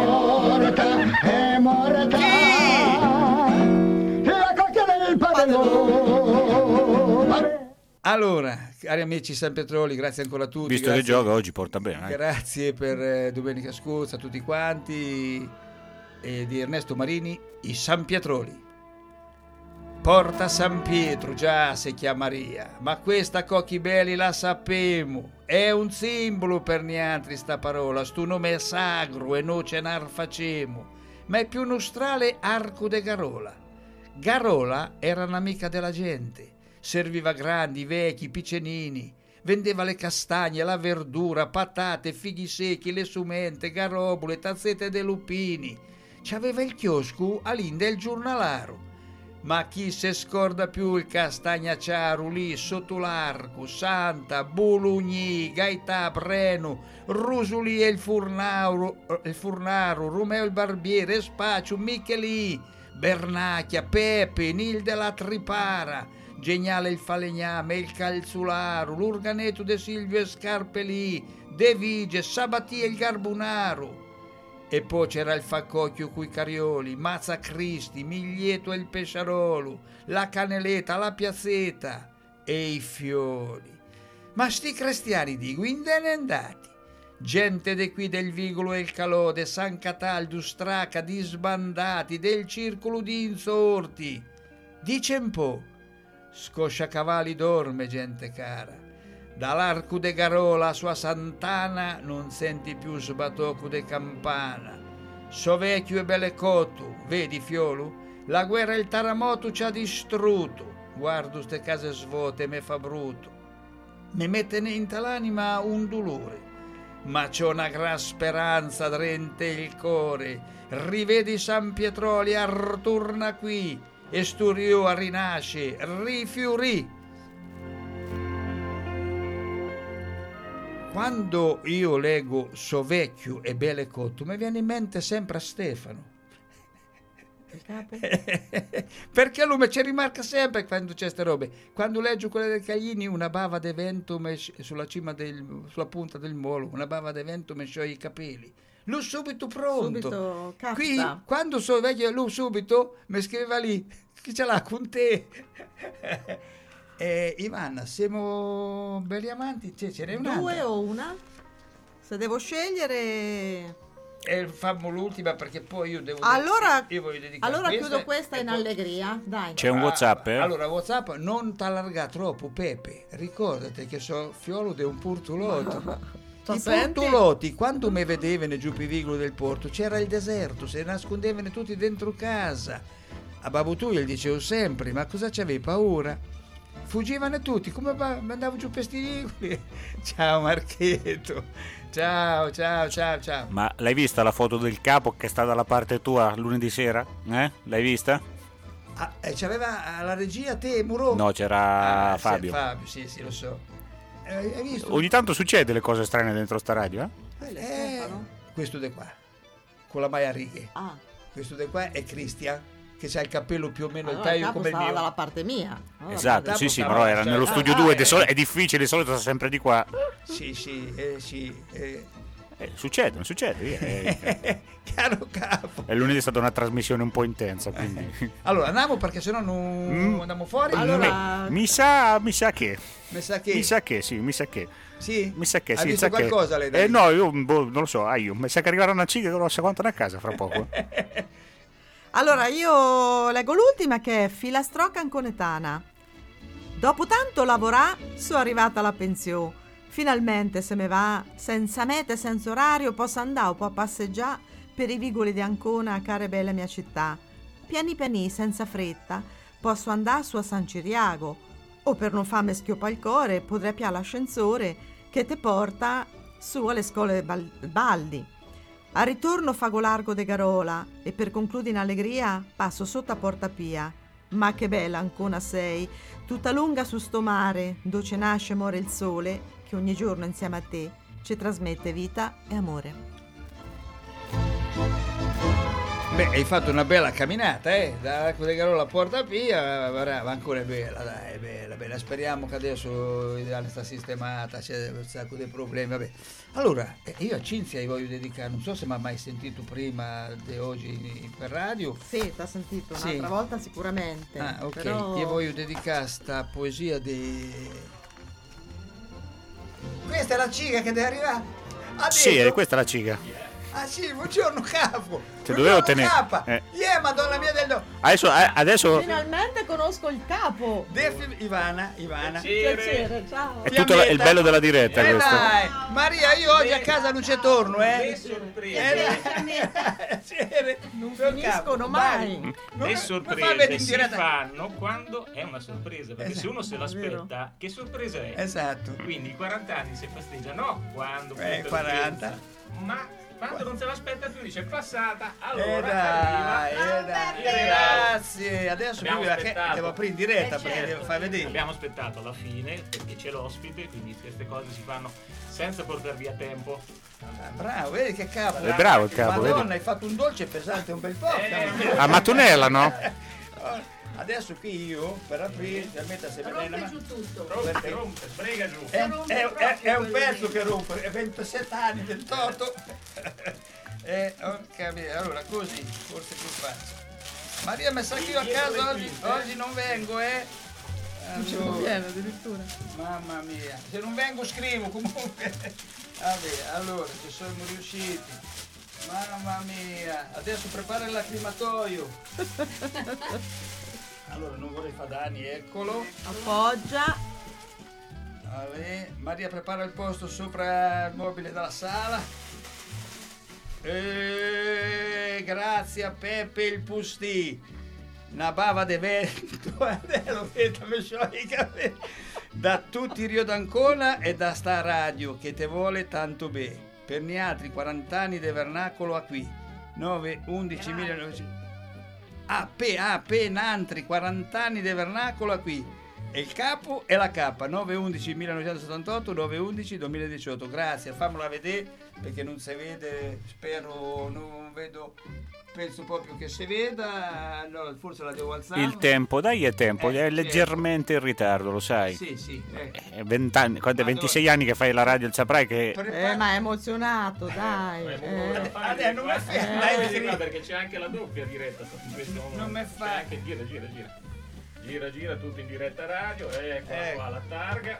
Allora, cari amici San Pietroli, grazie ancora a tutti. Visto che gioca oggi porta bene. Grazie per domenica scorsa a tutti quanti. E di Ernesto Marini, i San Pietroli. Porta San Pietro, già si chiama Maria, ma questa cocchi belli la sapemo. È un simbolo per nientri sta parola, sto nome è sagro e no cenar facemo, ma è più nostrale Arco de Garola. Garola era un'amica della gente. Serviva grandi, vecchi, piccenini, vendeva le castagne, la verdura, patate, fighi secchi, le sumente, garobule, tazzette de lupini. C'aveva il chiosco all'Inde il giornalaro. Ma chi se scorda più il castagnaciaru lì sotto l'arco, Santa, Bologni, Gaetà, Breno, Rusuli e il Furnaro, Romeo il Barbiere, Spaccio, Michelì, Bernacchia, Pepe, Nil della Tripara, Geniale il Falegname, il Calzularo, l'Urganeto de Silvio e Scarpelì, De Vige, Sabatia il Garbunaro. E poi c'era il Faccocchio coi Carioli, Mazza Cristi, Miglieto e il Pesciarolo, la Caneleta, la Piazzetta e i Fiori. Ma sti cristiani dico, indene andati. Gente de qui del Vigolo e il Calò, de San Cataldo, Straca, di sbandati, del circolo di insorti. Dice un po', Scosciacavalli dorme, gente cara. Dall'Arco de Garola a sua Sant'Ana non senti più sbatocco de campana. So vecchio e belecotto, vedi Fiolo? La guerra e il terremoto ci ha distrutto. Guardo ste case svote e me fa brutto. Mi mette in l'anima un dolore, ma c'ho una gran speranza drente il cuore. Rivedi San Pietroli, artorna qui, e Sturio a rinasce, rifiorì. Quando io leggo So vecchio e belecotto mi viene in mente sempre a Stefano. Perché lui mi ci rimarca sempre quando c'è ste robe. Quando leggo quelle del Caglini, una bava de vento sulla punta del molo, una bava de vento mi scioglie i capelli. Lui subito pronto. Subito capta. Qui quando So vecchio lui subito mi scriveva lì, chi ce l'ha con te? Ivana, siamo belli amanti, ce n'è un'altra? Due o una? Se devo scegliere... fammo l'ultima perché poi io devo chiudo questa in allegria, dai. C'è un WhatsApp, Allora WhatsApp non t'allarga troppo, Pepe, ricordati che so fiolo di un portulotto. I portulotti quando mi vedevano giù per Vigolo del Porto c'era il deserto, si nascondevano tutti dentro casa. A Babbo Tullio gli dicevo sempre, ma cosa c'avevi paura? Fuggivano tutti, come andavo giù per sti vicoli. Ciao Marchetto, ciao. Ma l'hai vista la foto del capo che sta dalla parte tua lunedì sera? L'hai vista? C'aveva la regia te, Muro? No, c'era Fabio. Fabio, sì, lo so. Hai visto? Ogni tanto succede le cose strane dentro sta radio, Questo di qua, con la maia a righe. Questo di qua è Cristian, che c'ha il capello più o meno il taglio come il mio. Dalla parte mia. Esatto, sì, però era nello studio 2, è difficile, di solito sta sempre di qua. Sì. Succede, non succede. Chiaro capo. E lunedì è stata una trasmissione un po' intensa, quindi. Allora andiamo perché sennò non andiamo fuori. Allora... Mi sa che. Sì. Sì? Mi sa che Hai visto qualcosa lei? No, io non lo so, mi sa che arriverà una ciga che non so quanto è a casa fra poco. Allora io leggo l'ultima che è Filastrocca Anconetana. Dopo tanto lavorà, sono arrivata alla pensione. Finalmente se me va, senza mete, senza orario, posso andare un po' a passeggiare per i vicoli di Ancona, care bella mia città. Piani, senza fretta, posso andare su a San Ciriago, o per non farmi schioppa il cuore, potrei piare l'ascensore che te porta su alle scuole Baldi. A ritorno fago largo de Garola e per concludere in allegria passo sotto a Porta Pia. Ma che bella Ancona sei, tutta lunga su sto mare, dove nasce e muore il sole, che ogni giorno insieme a te ci trasmette vita e amore. Beh, hai fatto una bella camminata, da Arco de Garola a Porta Pia, brava, ancora è bella, dai, è bella. Speriamo che adesso l'Italia sta sistemata, c'è un sacco di problemi, vabbè. Allora, io a Cinzia voglio dedicare, non so se mi ha mai sentito prima di oggi per radio. Sì, ti ha sentito un'altra volta sicuramente. Ah, ok, però... io voglio dedicare sta poesia di... Questa è la ciga che deve arrivare? Sì, questa è la ciga. Ah sì, buongiorno capo. Ti dovevo tenere. Madonna mia del do. Adesso finalmente conosco il capo. Ivana. Piacere, ciao. È tutto il bello della diretta questo. Dai. Maria, io oggi a casa non ci torno, Non finiscono mai. Le sorprese si fanno quando è una sorpresa, perché se uno se l'aspetta, che sorpresa è? Esatto. Quindi i 40 anni si festeggia, no? Quando 40. Ma quando non se l'aspetta più dice passata, allora grazie. Adesso devo aprire in diretta perché devo far vedere. Abbiamo aspettato alla fine perché c'è l'ospite, quindi queste cose si fanno senza portare via tempo. Bravo, vedi che capo. È bravo il capo. Madonna, vedi? hai fatto un dolce pesante un bel po'. A Mattunella, no? Adesso qui io per aprire se rompe giù tutto. Rompe, sbrega giù. È un pezzo che rompe, è 27 anni, 28. Allora così, forse più facile. Maria mi sa che io a casa oggi non vengo, Non viene addirittura. Mamma mia, se non vengo scrivo comunque. Vabbè, allora ci siamo riusciti. Mamma mia, adesso prepara il lacrimatoio. Allora non vorrei fare danni, eccolo. Appoggia. Allora, Maria prepara il posto sopra il mobile della sala. Grazie a Peppe il Pustì. Una bava de vento. Lo vedo, mi scioglie i capelli. Da tutti Rio d'Ancona e da sta radio che te vuole tanto bene. Per gli altri 40 anni di vernacolo a qui. 9-11 1900. Nantri 40 anni di vernacolo a qui e il capo e la K 9-11 1978 9-11 2018. Grazie, fammela vedere perché non si vede, spero, non vedo, penso proprio che si veda, no, forse la devo alzare. Il tempo, è tempo, è leggermente in ritardo, lo sai. Sì. 20 anni, 26 anni che fai la radio, saprai che... Ma è emozionato, dai. Non mi fai perché c'è anche la doppia diretta in questo momento. Non mi fa. Anche gira tutto in diretta radio, ecco qua la targa.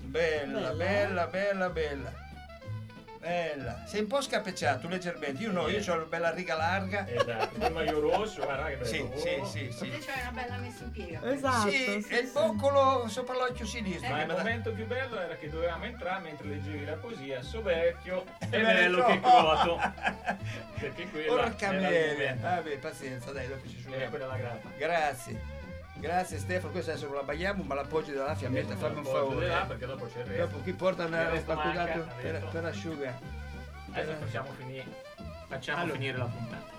Bella. Sei un po' scappecciato leggermente. Io no, io ho una bella riga larga. Esatto, il maglio rosso, guarda che bello. Sì. Te c'hai una bella messa in piega. Esatto. Sì, e il boccolo sopra l'occhio sinistro. Ma il momento più bello era che dovevamo entrare mentre leggevi la poesia. So vecchio e bello che croto. Perché quella porca miseria. Vabbè, pazienza, dai, dopo ci sono. Quella è la grappa. Grazie Stefano, questa adesso la baghiamo, ma l'appoggi dalla fiammetta, fammi un favore. Perché dopo c'è il resto. Dopo chi porta qualcosa per asciugare. Adesso facciamo finire la puntata.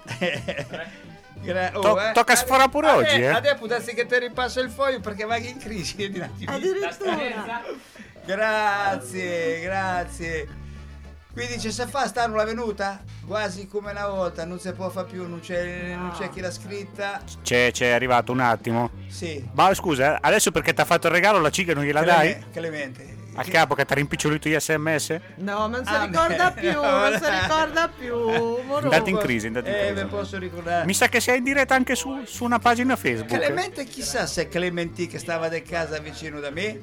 Tocca sforare pure oggi, Adesso può darsi che ti ripassa il foglio perché vai in crisi. Addirittura. Grazie. Quindi se fa stanno la venuta quasi come una volta, non si può fare più, non c'è chi l'ha scritta. C'è arrivato un attimo. Sì. Ma scusa, adesso perché ti ha fatto il regalo la ciga non gliela dai? Clemente. Al capo che ti ha rimpicciolito gli SMS? No, non si ricorda più, Andate in crisi, me posso ricordare. Mi sa che sei in diretta anche su una pagina Facebook. Clemente, chissà se è Clementi che stava di casa vicino da me.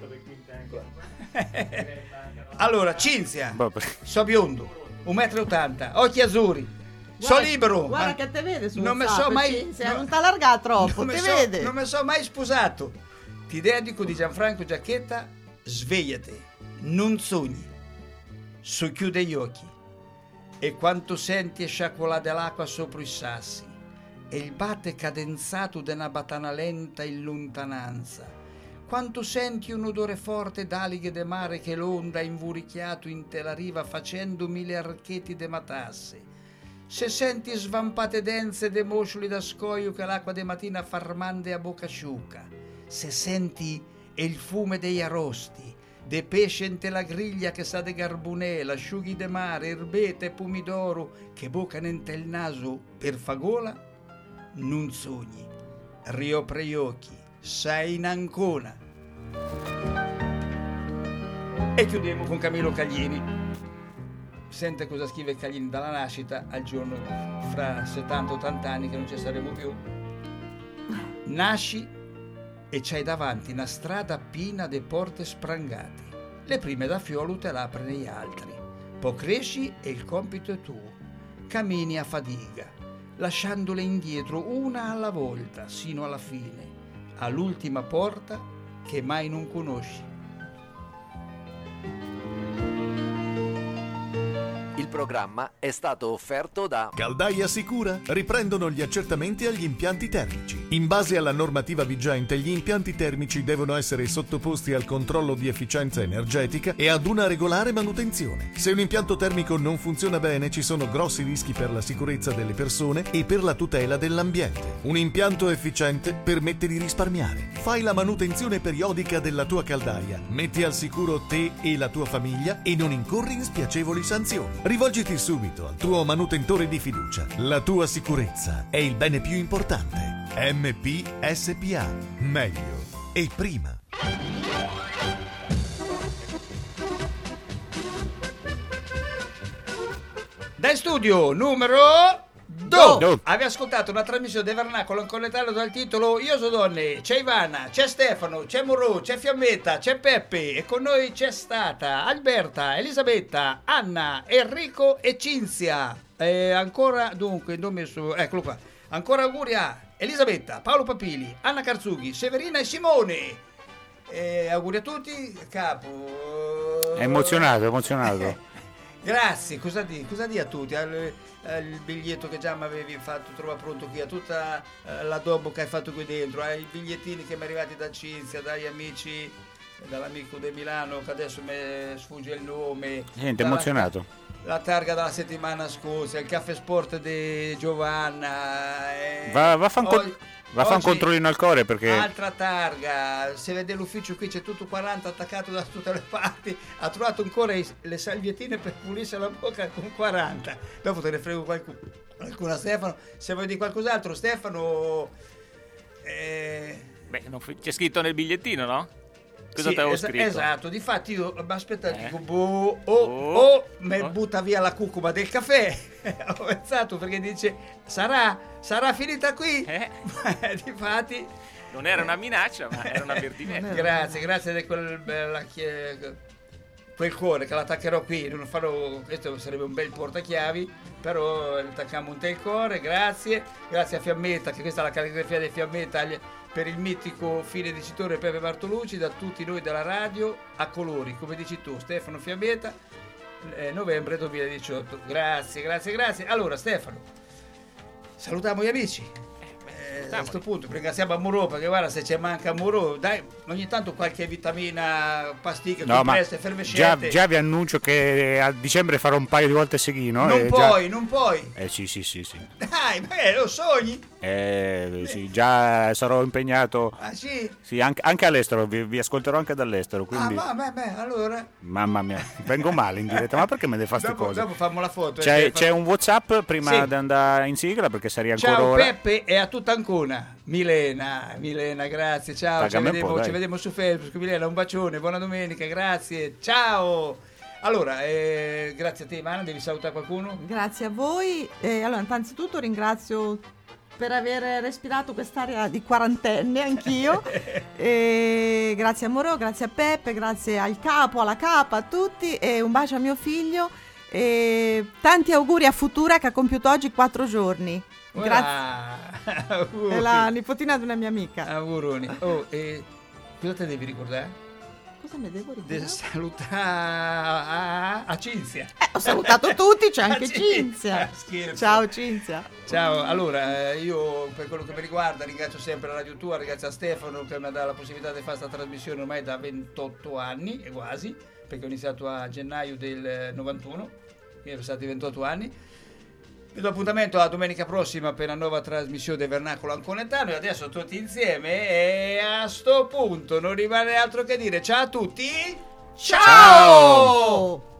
Allora, Cinzia, so biondo, 1,80 m, occhi azzurri, so libero. Guarda che te vede su non mi so mai, Cinzia, non ti allarga troppo, vede. Non mi so mai sposato. Ti dedico di Gianfranco Giacchetta, svegliati, non sogni, socchiude gli occhi e quanto senti e sciacquolà dell'acqua sopra i sassi e il batte cadenzato d'una batana lenta in lontananza. Quanto senti un odore forte d'alighe de mare che l'onda ha invurichiato in te la riva facendo 1000 archetti de matasse. Se senti svampate dense de moscioli da scoglio che l'acqua de mattina farmande a bocca asciuca, se senti il fume dei arrosti, de pesce ente la griglia che sa de garbunela, asciughi de mare, erbete e pomidoro che boccano ente il naso per fagola, non sogni, riopre gli occhi, sei in Ancona. E chiudiamo con Camillo Caglini. Sente cosa scrive Caglini dalla nascita al giorno fra 70-80 anni che non ci saremo più. Nasci e c'hai davanti una strada piena de porte sprangate. Le prime da fiolo te l'apre gli altri. Poi cresci e il compito è tuo. Cammini a fatica, lasciandole indietro una alla volta, sino alla fine, all'ultima porta che mai non conosci. Il programma è stato offerto da Caldaia Sicura. Riprendono gli accertamenti agli impianti termici. In base alla normativa vigente, gli impianti termici devono essere sottoposti al controllo di efficienza energetica e ad una regolare manutenzione. Se un impianto termico non funziona bene, ci sono grossi rischi per la sicurezza delle persone e per la tutela dell'ambiente. Un impianto efficiente permette di risparmiare. Fai la manutenzione periodica della tua caldaia, metti al sicuro te e la tua famiglia e non incorri in spiacevoli sanzioni. Rivolgiti subito al tuo manutentore di fiducia. La tua sicurezza è il bene più importante. MP SPA. Meglio e prima. Dal studio numero 2 avevi ascoltato una trasmissione del Vernacolo in colletale dal titolo Io so donne, c'è Ivana, c'è Stefano, c'è Murò, c'è Fiammetta, c'è Peppe e con noi c'è stata Alberta, Elisabetta, Anna, Enrico e Cinzia. Ancora dunque, non messo, eccolo qua. Ancora auguri a Elisabetta, Paolo Papili, Anna Carzughi, Severina e Simone. Auguri a tutti, capo. È emozionato. Grazie, cosa di a tutti? Il biglietto che già mi avevi fatto trovare pronto qui, a tutta l'addobbo che hai fatto qui dentro, ai bigliettini che mi sono arrivati da Cinzia, dagli amici, dall'amico di Milano che adesso mi sfugge il nome. Niente, emozionato. La targa della settimana scorsa, il caffè sport di Giovanna. Va a fare un controllino al cuore perché... Altra targa, se vede l'ufficio qui c'è tutto 40 attaccato da tutte le parti, ha trovato ancora le salviettine per pulirsi la bocca con 40. Dopo te ne frego qualcuna a Stefano, se vuoi dire qualcos'altro Stefano... Beh, c'è scritto nel bigliettino, no? Cosa ti avevo scritto? Esatto, difatti io aspetta, dico mi butta via la cucuma del caffè. Ho pensato perché dice sarà finita qui? Difatti non era una minaccia, ma era un avvertimento. Grazie di quel cuore che l'attaccherò qui, non farò, questo sarebbe un bel portachiavi, però attacchiamo un tel cuore. Grazie a Fiammetta, che questa è la calligrafia di Fiammetta per il mitico fine dicitore Pepe Bartolucci, da tutti noi della radio a colori, come dici tu, Stefano Fiammetta, novembre 2018. Grazie. Allora Stefano, salutiamo gli amici. A questo punto ringraziamo a Murò, perché guarda, se ci manca Murò, dai, ogni tanto qualche vitamina, pasticche, compresse, effervescente. Già vi annuncio che a dicembre farò un paio di volte Seghino. Non puoi. Sì. Dai, lo sogni? Sì, già sarò impegnato. Ah sì? Sì, anche all'estero, vi ascolterò anche dall'estero. Quindi... allora. Mamma mia, vengo male in diretta, ma perché me ne fa queste cose? Dopo fammo la foto. C'è un WhatsApp prima di andare in sigla, perché sarei ancora Ciao ora. Peppe e a tutta Ancona. Milena, grazie, ciao, ci vediamo su Facebook. Milena, un bacione, buona domenica, grazie, ciao. Allora, grazie a te Ivana, devi salutare qualcuno? Grazie a voi. Allora, innanzitutto ringrazio per aver respirato quest'area di quarantenne, anch'io. Grazie a Moro, grazie a Peppe, grazie al capo, alla capa, a tutti, e un bacio a mio figlio. Tanti auguri a Futura che ha compiuto oggi 4 giorni. Grazie. È la nipotina di una mia amica. Auguroni. Cosa te devi ricordare? Cosa mi devo ricordare? Devi salutare a Cinzia. Ho salutato tutti, c'è anche Cinzia. Scherzo. Ciao Cinzia. Ciao, allora io per quello che mi riguarda ringrazio sempre la Radio Tua, ringrazio a Stefano che mi dà la possibilità di fare questa trasmissione ormai da 28 anni e quasi, perché ho iniziato a gennaio del 91, quindi sono stati 28 anni. Vi do appuntamento a domenica prossima per la nuova trasmissione del Vernacolo Anconetano. E adesso tutti insieme, e a sto punto non rimane altro che dire ciao a tutti. Ciao!